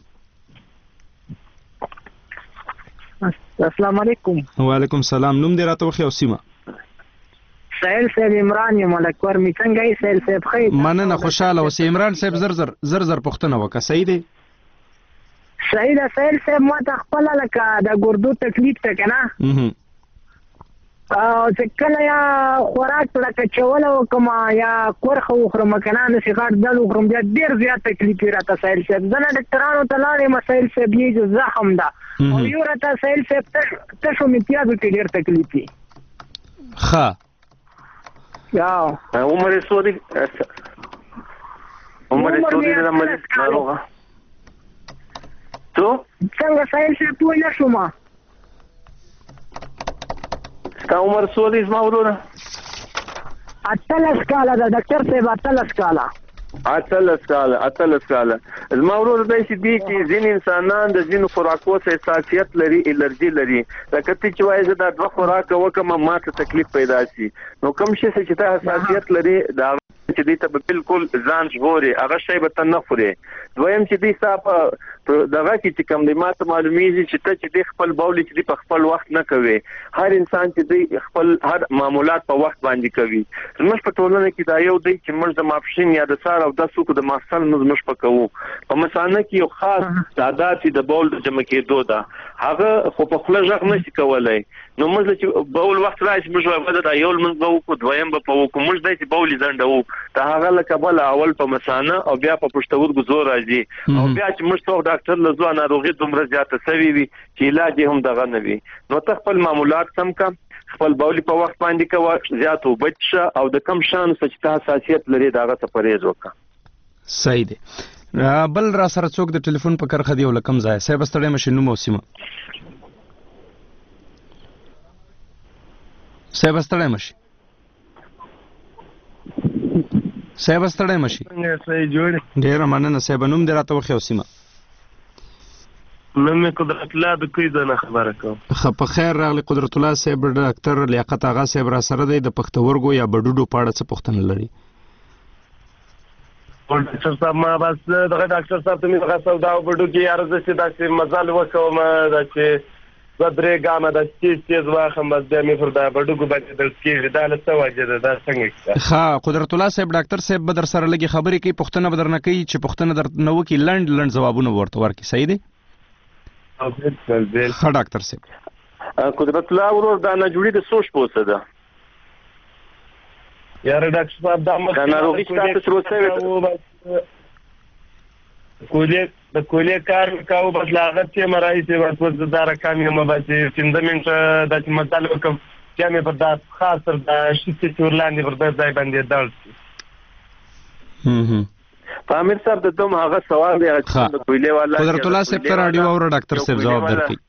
السلام علیکم وعلیکم سلام نوم دې راته وښیه او سیمه سهیل صاحب عمران یم ملک ورمي څنګه یې سهیل صاحب ښه مننه خوشحاله اوسئ عمران صاحب زر زر زر زر پوښتنه وکړه صحیح دی صحیح ده سهیل صاحب ما ته خپله لکه د ګردو تکلیف ته که نه چې کله یا خوراک لکه چوله وکړم یا کورخه وخورم که نه داسې غټ دل وخورم بیا ډېر زیات تکلیف وي راته سهیل صاحب زه نه ډاکټرانو ته لاړ یم سهیل صاحب یې زخم ده او یو راته سهیل صاحب تشو امتیازو کې ډېر تکلیف وي ښه یا عمر یې څو دی عمر یې څو دی د مریض ناروغه تو څنګه سهیل صاحب پوه نه شوم ستا عمر څو دی زما وروره اتلس کاله ده ډاکټر صاحب اتلس کاله اتلس کاله اتلس کاله زما وروره دی چې دی چې ځینې انسانان د ځینو خوراکو څخه حساسیت لري الرجي لري لکه ته چې وایې زه دا دوه خوراکه وکړم ما ته تکلیف پیدا شي نو کوم شی چې ته حساسیت لري دا چې دی ته بالکل ځان ژغوري هغه شی به ته نه خورې دویم چې دی ستا په دغه کې چې کوم دی ما ته معلومیږي چې ته چې دی خپل بولې چې دی په خپل وخت نه کوي هر انسان چې دی خپل هر معمولات په وخت باندې کوي زموږ په ټولنه کې دا یو دی چې موږ د ماپښین یا د سهار او داسې وکړو د ماښام لمونځ موږ په کوو په مثانه کې یو خاص عادت چې د بول د جمع کېدو ده هغه خو په خوله غږ نشي کولی نو موږ چې بول وخت راشي موږ وایو دا یو لمونځ به وکړو دویم به په وکړو موږ دی چې بولې ځنډوو د هغه له کبله اول په مثانه او بیا په پښتورګو زور راځي او بیا چې موږ څوک ډاکټر له ځوه ناروغي دومره زیاته سوي وي چې علاج یې هم دغه نه وي نو ته خپل معمولات سم کا خپل بولې په وخت باندې کوه زیات اوبه څښه او د کم شیانو څخه چې ته حساسیت لرې د هغه څخه پرهیز وکړه صحیح دی بل را سره څوک د ټلیفون په کرښه دی او له کوم ځای صاحب ستړی مشي نوم او سیمه صاحب ستړی مشي صاحب ستړی مشي ډېره مننه صاحب نوم دې راته وښیه او سیمه نوم مې قدرت الله د کوی ځای نه خبره کوم ښه په خیر راغلی قدرت الله صاحب ډاکټر لیاقت آغا صاحب را سره دی د پښتورګو یا بډوډو په اړه څه پوښتنه لري ډاکټر صاحب ما بس دغه ډاکټر صاحب ته مې دغه سودا وبډو کې یار زه چې داسې مزل وکوم دا چې زه درې ګامه داسې تیز تیز واخم بس بیا مې پر دا بډوګو باندې درد کېږي دا له څه وجې ده دا څنګه کیسه ښه قدرت الله صاحب ډاکټر صاحب به در سره لږې خبرې کوي پوښتنه به درنه کوي چې پوښتنه درنه وکړي لنډ لنډ ځوابونه به ورته ورکړي صحیح دی ښه ډاکټر صاحب قدرت الله ورور دا ناجوړي د څو شپو څه ده یاره ډاکټر صاحب دا مخکې ناروغي چې تاسو سره وسوي کولې د کولې کار وکاو بس لا هغه چې مرای چې ورته د دار کام یم بس پنځه منټه د چې مطلب وکم چې مې پر دا خاص تر د شته ورلاندې پر د ځای باندې دال هم هم امیر صاحب د دوم هغه سوال دی چې د کویلې والا قدرت الله صاحب ته راډیو او ډاکټر صاحب جواب درکړي.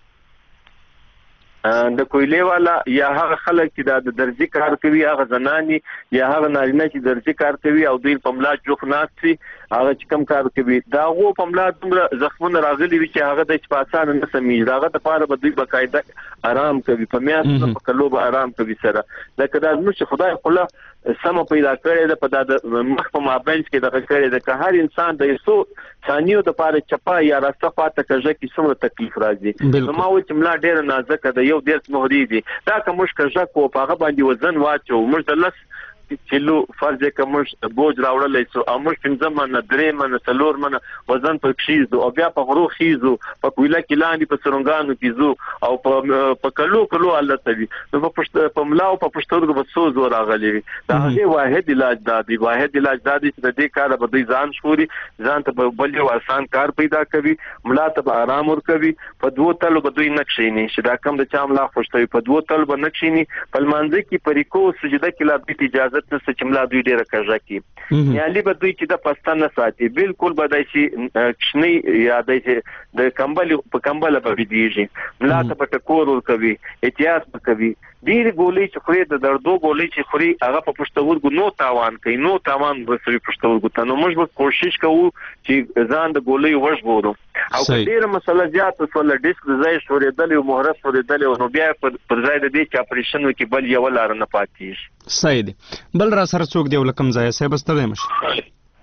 د کویلې والا یا هغه خلک چې د درځي کار کوي هغه زناني یا هغه نارینه چې درځي کار کوي او دوی په ملا جوخ ناسي هغه چې کم کار کوي دا غو په ملا دومره زخمونه راغلي وي چې هغه د چپاسان نه سمي داغه د پاره به دوی بقاعده آرام کوي په میاس په کلو به آرام کوي سره لکه دا نو خدای خلا سم پیدا کړی د په د مخ په مابین کې د کړی د که هر انسان د یسو ثانیو د پاره چپا یا راسته فاته کژه کې څومره تکلیف راځي نو ما و چې ملا ډېر نازک ده یو ډېر مهدي دي دا کوم مشکل کو په هغه باندې وزن واچو مرزلس کیلو فرض کومش بوج راوړلې سو امر پنځه من درې من څلور من وزن په خيزو او بیا په غرو خيزو په کویلا کې لاندې په سرنګانو کې زو او په په کلو کلو الله تعالی نو په پښت په ملا او په پښتورګو په سوز ورغلي دا هغه واحد علاج دا دی واحد علاج دا دی چې د دې کار به دوی ځان شوري ځان ته بل یو آسان کار پیدا کوي ملا ته آرام ور کوي په دوه تلو به دوی نقشې نه شي دا کم د چا ملا خوشتوي په دوه تلو به نقشې نه په منځ کې پریکو سجده کې لا به اجازه نس چې ملا دوی ډیره کړه کی یالي به دوی چې د پستانه ساتي بالکل بدای شي کښنی یادای شي د کمبل په کمبل په دیږي ملا ته په ټکور ور کوي احتیاط کوي ډیر ګولې چې خوري د دردو ګولې چې خوري هغه په پښتورګو نو تاوان کوي نو تاوان وسوي پښتورګو ته نو موږ به کوشش کوو چې ځان د ګولې وژغورو او ډیره مسله زیات وسول ډیسک د ځای شورېدل او مهرس شورېدل نو بیا پر ځای د دې چې اپریشن وکي بل یو لار نه پاتې صحیح دی بل را سره څوک دی ولکم ځای صاحب ستړی مشه.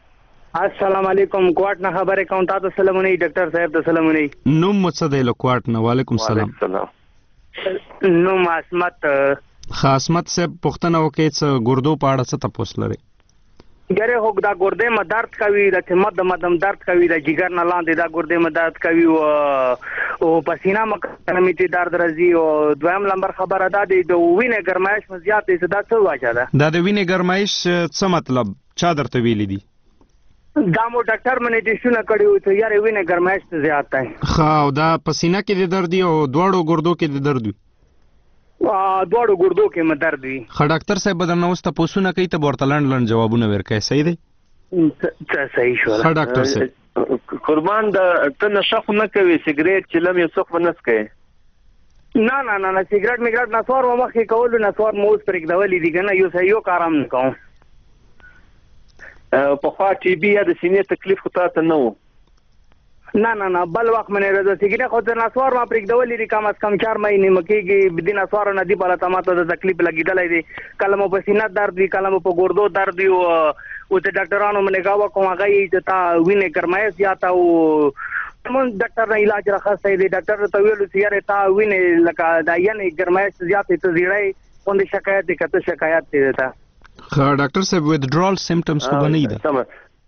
السلام علیکم کوټ نه خبره کوم تاسو سلام علیکم ډاکټر صاحب ته سلام علیکم نو مڅ دی له کوټ نه وعلیکم السلام نو ماسمت خاصمت سے پختنه وکي څ ګردو پاړه څه تاسو لري ګره هوګ دا ګرده م درد کوي د مد مدم درد کوي د جګر نه لاندې دا ګرده م درد کوي او او پسینه مکمه ته درد راځي او دویم نمبر خبره ده د وینې ګرمایش مزيات دي دا څه واجه ده دا د وینې ګرمایش څه مطلب چا درته ویلي دي دا مو ډاکټر منې ټیشونه کړیو ته یاره وینې ګرمایش زیات ده خا او دا پسینه کې د درد او دواړو ګردو کې د درد ا دواړو ګردو کې م درد وي خ ډاکټر صاحب بدن اوس ته پوسونه کوي ته ورتلند لند جوابونه ورکړي صحیح دی څه صحیح شو خ ډاکټر صاحب قربان د ته نشه نه کوي سیګریټ چلم یو څوک ونس کوي نه نه نه سیګریټ میګریټ نسوار و مخې کول نسوار موس پرېګ دولې دي کنه یو صحیح کارام نه کوم په خوا ټي بي یا د سینې تکلیف خو تاسو نه وو نه نه نه بل وخت منه راځي سیګریټ خو د نسوار ما پرېګ دولې دي کم از کم چار مهینې مکیږي بدین نسوار نه دی بل تماته د تکلیف لګیدلې دي کلمو په سینې درد وی کلمو په ګردو درد وی او ته ډاکټرانو منه گاوا کوم هغه چې تا وینې ګرمایش زیاته او مون ډاکټر نه علاج راخصه دی ډاکټر ته ویلو چې یاره تا وینې لکه دا یعنی ګرمایش زیاته ته زیړای باندې شکایت دي کته شکایت دي تا خا ډاکټر صاحب withdrawal symptoms کو بنئ ده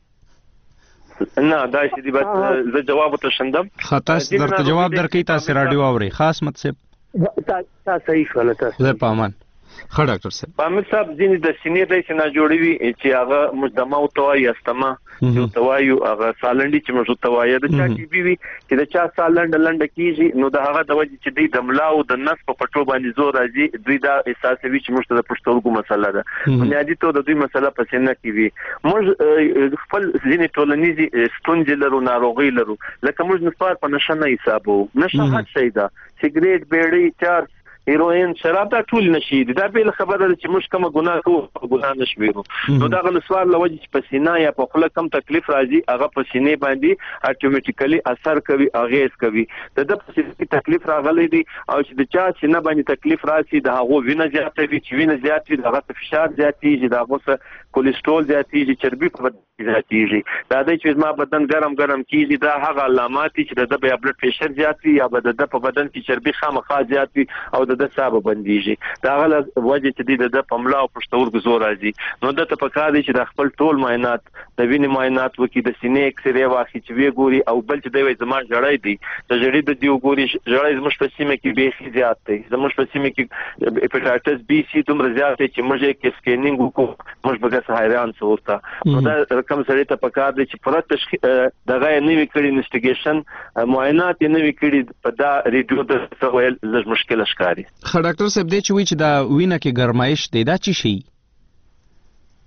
نه دا چې دی بس زه جواب ته شندم خاطر درته جواب درکې تاسو رادیو اوري خاص مت صاحب تاسو صحیح شول تاسو زه پامان خا ډاکټر صاحب پامل صاحب ځینې د سینې د سینا جوړوي چې هغه مجدمه او توای استما چې توای هغه سالنډي چې موږ توای د چا ټي بي وي چې د چا سالنډ لنډ کیږي نو د هغه د وجه چې د ملا او د نس په پټو باندې زور راځي دوی دا احساسوي چې موږ ته د پښتورګو مسله ده بنیادی ته د دوی مسله پسې نه کیږي موږ خپل ځینې ټولنیزي ستونزې لرو ناروغي لرو لکه موږ نسبت په نشه نه حسابو نشه هڅ شي دا سیګریټ بیړۍ چارج هیروین شراب دا ټول نشي دا به خبره ده چې موږ کوم ګناه کوو ګناه نشويرو نو دا غل سوال لوجه چې پسینه یا په خله کم تکلیف راځي هغه پسینه باندې اتوماتیکلی اثر کوي اغیز کوي د د پسینه تکلیف راغلي دي او چې د چا سینه باندې تکلیف راځي د هغه وینه زیاته وي چې وینه زیاتې دغه فشار زیاتېږي دغه کولیسټرول زیاتېږي چربي په بدن زیاتېږي دا د چې ما بدن ګرم ګرم کیږي دا هغه علامات چې د بیا بلډ پريشر زیات وي یا د په بدن کې چربي خامخا زیات وي او د سبب بنديږي دا غل وجه چې د پملا او پښتورګو زور راځي نو د ته پکا دي چې د خپل ټول معاینات د وینې معاینات وکي د سینې ایکس ری واخی چې وی ګوري او بل چې دوی زما جړای دي د جړې د دیو ګوري جړای زموږ په سیمه کې به زیات دي زموږ په سیمه کې هپاتایټس بي سي دومره زیات دي چې موږ کې سکینینګ وکړو موږ به څه حیران څورته نو دا رقم سره ته پکا دي چې پرته تشخیص دغه نوې کړي انویسټیګیشن معاینات نوې کړي په دا ریډیو د سوال لږ مشکل ښکاري خ ډاکټر صاحب دې چې وی چې دا وینه کې ګرمایش دی دا چی شي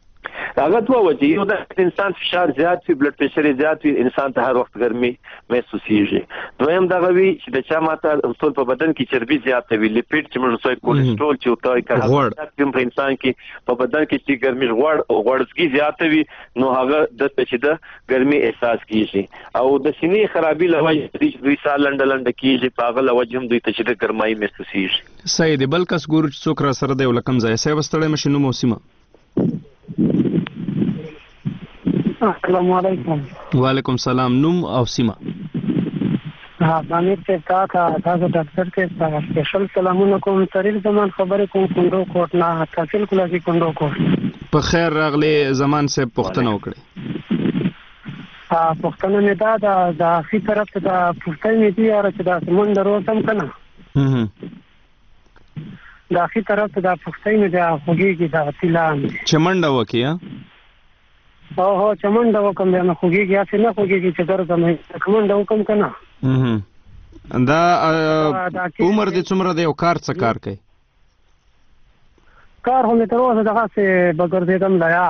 هغه دوه وجې، یو د انسان فشار زیات وي، بلډ پریشر زیات وي، انسان ته هر وخت ګرمي محسوسیږي. دویم دغه وي چې د چا ماته ټول په بدن کې چربي زیاته وي، لیپیډ چې موږ سوی کولیسټرول چې وتاي کړه په انسان کې په بدن کې چې ګرمي غوړ غوړځګي زیاته وي نو هغه د چې د ګرمي احساس کیږي. او د سینې خرابي لوي د دوی سال لنډ لنډ کیږي، په هغه لوي هم دوی ته چې د ګرمۍ محسوسیږي. صحیح دی. بل کس ګورو چې څوک را سره دی ولکم ځای سه وستړی مشینو موسمه. السلام علیکم. وعلیکم السلام. نوم او سیمه؟ ها باندې ته تا کا تاسو ډاکټر کې تاسو سپیشل سلامونه کوم. ترې زمان خبره کوم کوندو کوټ نه تحصیل کلا کې کوندو کوټ. په خیر راغلی زمان صاحب، پوښتنه وکړئ. ها پوښتنه مې دا د د اخی طرف ته د پوښتنه مې دی یاره چې د سمون دروسم کنه. هم د اخی طرف ته د پوښتنه مې د خوګيږي د تلان چمنډه وکیا. او هو چمنډه وکم بیا نه خوګيږي یا څه نه خوګيږي چې درځم چمنډه وکم کنه. هم دا عمر دې څومره دی او کار څه کار کوي؟ کار هم تر اوسه دغه څه بګرځیدم لا.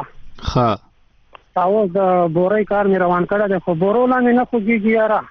ښه اوس د بورې کار مې روان کړی دی خو بورو لاندې نه خوږېږي یاره.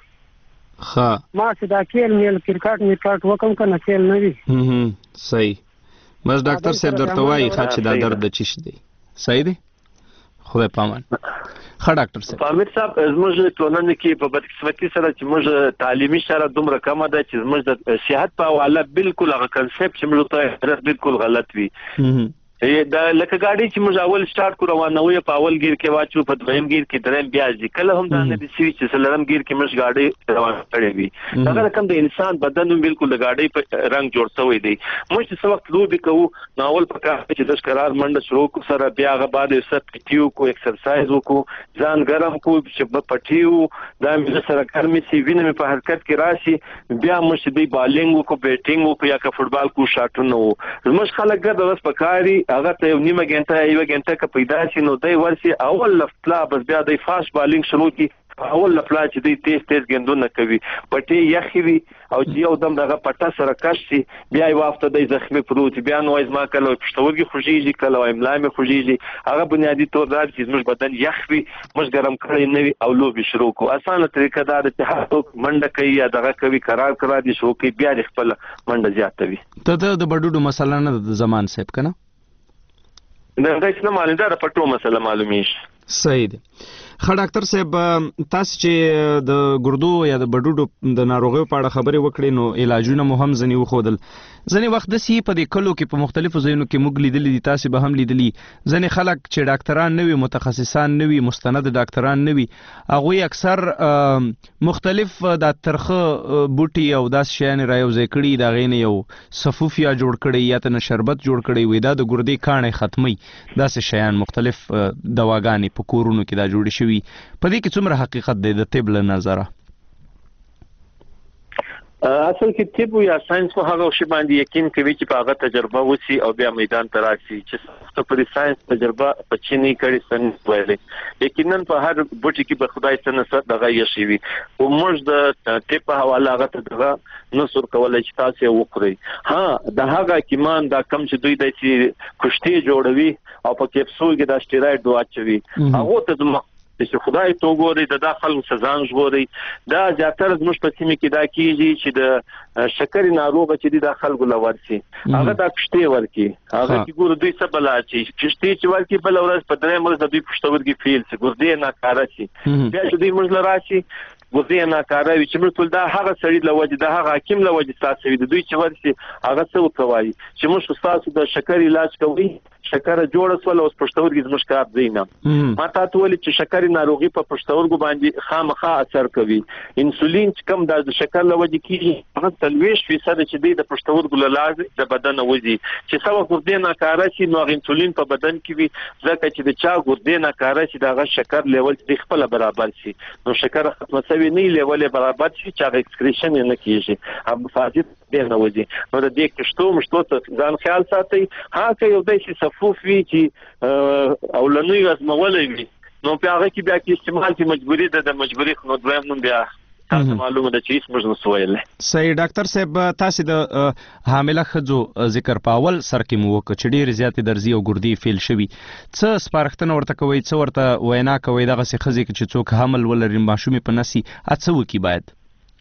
ښه ما چې دا کیل میل کرکټ میکټ وکم که نه کیل نه وي. صحیح. بس ډاکټر صاحب درته وایي ښه چې دا درد د چی شي دی. صحیح دی. خدای پامان. ښه ډاکټر صاحب. پامیر صاحب زموږ ټولنه کې په بدقسمتي سره چې موږ تعلیمي شرایط دومره کمه ده چې زموږ د صحت په حواله بالکل هغه کنسپټ چې موږ ته بالکل غلط وي. دا لکه گاډي چې موږ اول سٹارټ کو روانوي په اول گیر کې واچو په دویم گیر کې دریم بیا ځي کله هم دا نه دي چې سلرم گیر کې موږ گاډي روان کړی وي. دا رقم د انسان بدن بالکل د گاډي په رنگ جوړ شوی دی. موږ چې وخت لوبي کوو نو اول په کار چې د قرار منډه شروع کو سره بیا غ بعد سب پټیو کو ایکسرسایز وکړو ځان ګرم کو چې پټیو دا موږ سره ګرمي سي وینې په حرکت کې راشي بیا موږ دی بالینګ کو بیټینګ کو یا که فوټبال کو شاټونه وو. موږ خلک ګرځي بس پکاري هغه ته یو نیمه غنټه یو غنټه ک پیدا شي نو دی ورسي اول لفلا بس بیا دی فاست بالینګ شروع کی اول لفلا چې دی تیز تیز غندونه کوي پټي یخي وي او چې یو دم دغه پټه سره کشي بیا یو وخت دی زخمي پروت بیا نو ازما کله پښتورګي خوږيږي کله املا مې خوږيږي هغه بنیادی تور دا چې زموږ بدن یخ وي موږ ګرم کړی نه وي او لوبي شروع کو اسانه طریقه دا ده چې هر څوک منډه کوي یا دغه کوي قرار کرا دي شو کوي بیا خپل منډه زیاتوي. ته د بډوډو مسله نه د زمان صاحب کنه دا څه معلومه ده پټو مسله معلومیږي. صحیح دی. ښه ډاکټر صاحب تاسو چې د ګردو یا د بډوډو د ناروغیو په اړه خبرې وکړې نو علاجونه مو هم ځنې وښودل. ځنې وخت داسې په دې کلو کې په مختلفو ځایونو کې موږ لیدلي دي تاسې به هم لیدلي ځنې خلک چې ډاکټران نه وي متخصصان نه وي مستند ډاکټران نه وي هغوی اکثر مختلف دا ترخه بوټي او داسې شیان را یو ځای کړي د هغې نه یو صفوف یا جوړ کړی یا ته نه شربت جوړ کړی وي دا د ګردې کاڼې ختموي داسې شیان مختلف دواګانې په کورونو کې دا جوړې شوي. په دې کې څومره حقیقت دی د طب له نظره؟ اصل کې طب یا ساينس په هغه شی باندې یقین کوي چې په هغه تجربه وسی او بیا میدان ته راشي چې څه په ساينس تجربه په چینی کړي سن ویلې یقینا په هر بوټي کې به خدای څخه دغه یې شي وي او موږ د طب په حواله هغه ته دغه نصر کولای چې تاسو وکړي. ها د هغه کیمان دا کم چې دوی د کشتي جوړوي او په کیپسول کې د سټیراید واچوي هغه ته چې خدای تو ګوري د داخل سزان ژغوري دا زیاتره زموږ په سیمه کې دا کیږي چې د شکر ناروغ چې د داخل ګلور شي هغه دا کشته ورکی هغه چې ګور دوی څه بلا چې کشته چې ورکی بل ورځ په درې مرز د دوی پښتورګي فیل څه ګردې نه کار شي بیا چې دوی موږ لراشي ګردې نه کار وي چې موږ ټول دا هغه سړی لوجه دا هغه حکیم لوجه تاسو د دوی چې ورسي هغه څه کوي چې موږ تاسو د شکر علاج کوي شکر جوړ سول او پښتورګي زموږ کار دی نه ما تاسو ولې چې شکر ناروغي په پښتورګو باندې خامخا اثر کوي. انسولین چې کم د شکر لوجه کیږي هغه تلويش فیصد چې دی د پښتورګو لاله د بدن وځي چې سوا ګردې نه کار شي نو انسولین په بدن کې وي ځکه چې د چا ګردې نه کار شي دغه شکر لیول د خپل برابر شي نو شکر ختمه سوي نه لیول برابر شي چې ایکسکریشن نه کیږي هم فاضل دی نه وځي نو د دې کښتو مشتو ته ځان خیال ساتي ها که یو دای شي صفوف وی چې اولنوي ازمولې وي نو په هغه کې بیا کې استعمال کې مجبوری ده د مجبوری خو دویم نو بیا تاسو معلومه ده چې موږ نو سویل. صحیح ډاکټر صاحب، تاسو د حامله ښځو ذکر په اول سر کې مو وکړ چې ډېر زیاتې درځي او ګردې فیل شوي. څه سپارښتنه ورته کوئ، څه ورته وینا کوئ دغسې ښځې کې چې څوک حمل ولري، ماشومې په نس وي، څه وکړي باید؟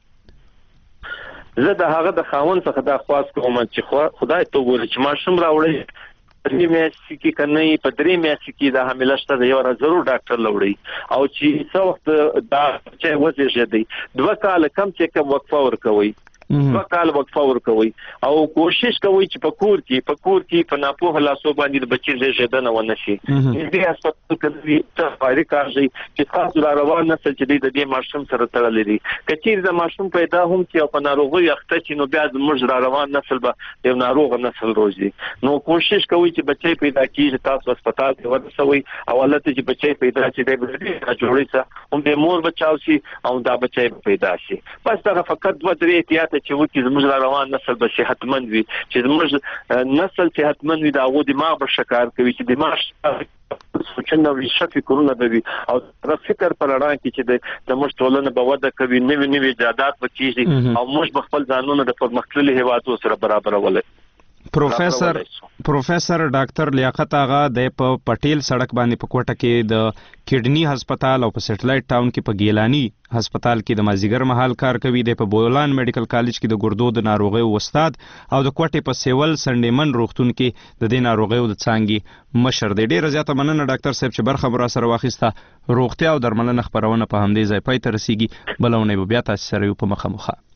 زه د هغه د خاوند څخه دا خواست کوم چې خدای ته وګوري چې ماشوم راوړي درې میاشتې کې کنه په درې میاشتې کې د حامله شته د یو را ضرور ډاکټر لوړي او چې څو وخت دا چې وځي دوه کال کم چې کم وقفه ورکوي دوه کال وقفه ورکوي او کوشش کوي چې په کور کې په کور کې په ناپوه لاسو باندې د بچی زیږیدنه ونه شي. دې هسپتال کې د فایده کارځي چې تاسو را روان نسل چې د دې ماشوم سره تړلې دي. کچیر د ماشوم پیدا هم چې په ناروغي اخته چې نو بیا د موږ را روان نسل به یو ناروغ نسل روزي. نو کوشش کوي چې بچی پیدا کیږي تاسو هسپتال کې ورسوي او ولته چې بچی پیدا شي د دې جوړي سره هم د مور بچاو شي او دا بچی پیدا شي. بس دا فقط دوه درې احتیاط چې وکړي زموږ را روان نسل به صحتمند وي، چې زموږ نسل صحتمند وي، دا هغو دماغ به شکار کوي چې دماغ سوچنه وي، ښه فکرونه به وي او د فکر په رڼا کې چې د زموږ ټولنه به وده کوي، نوي نوي ایجادات به کېږي او موږ به خپل ځانونه د پرمختللي هېوادو سره برابرولای. پروفیسر پروفیسر ډاکټر لیاقت آغا د په پټیل سړک باندې په کوټه کې د کډنی هسپتال او په سټلایټ ټاون کې په ګیلانی هسپتال کې د مازیګر مهال کار کوي، د په بولان میډیکل کالج کې د ګردو د ناروغیو استاد او د کوټې په سیول سنډیمن روغتون کې د دې ناروغیو د څانګې مشر دی. ډیره زیاته مننه ډاکټر صاحب چې برخه مو راسره واخیسته. روغتیا او درملنه خپرونه په همدې ځای پای ته رسیږي. بلونه به بیا تاسو سره یو په مخه مخه.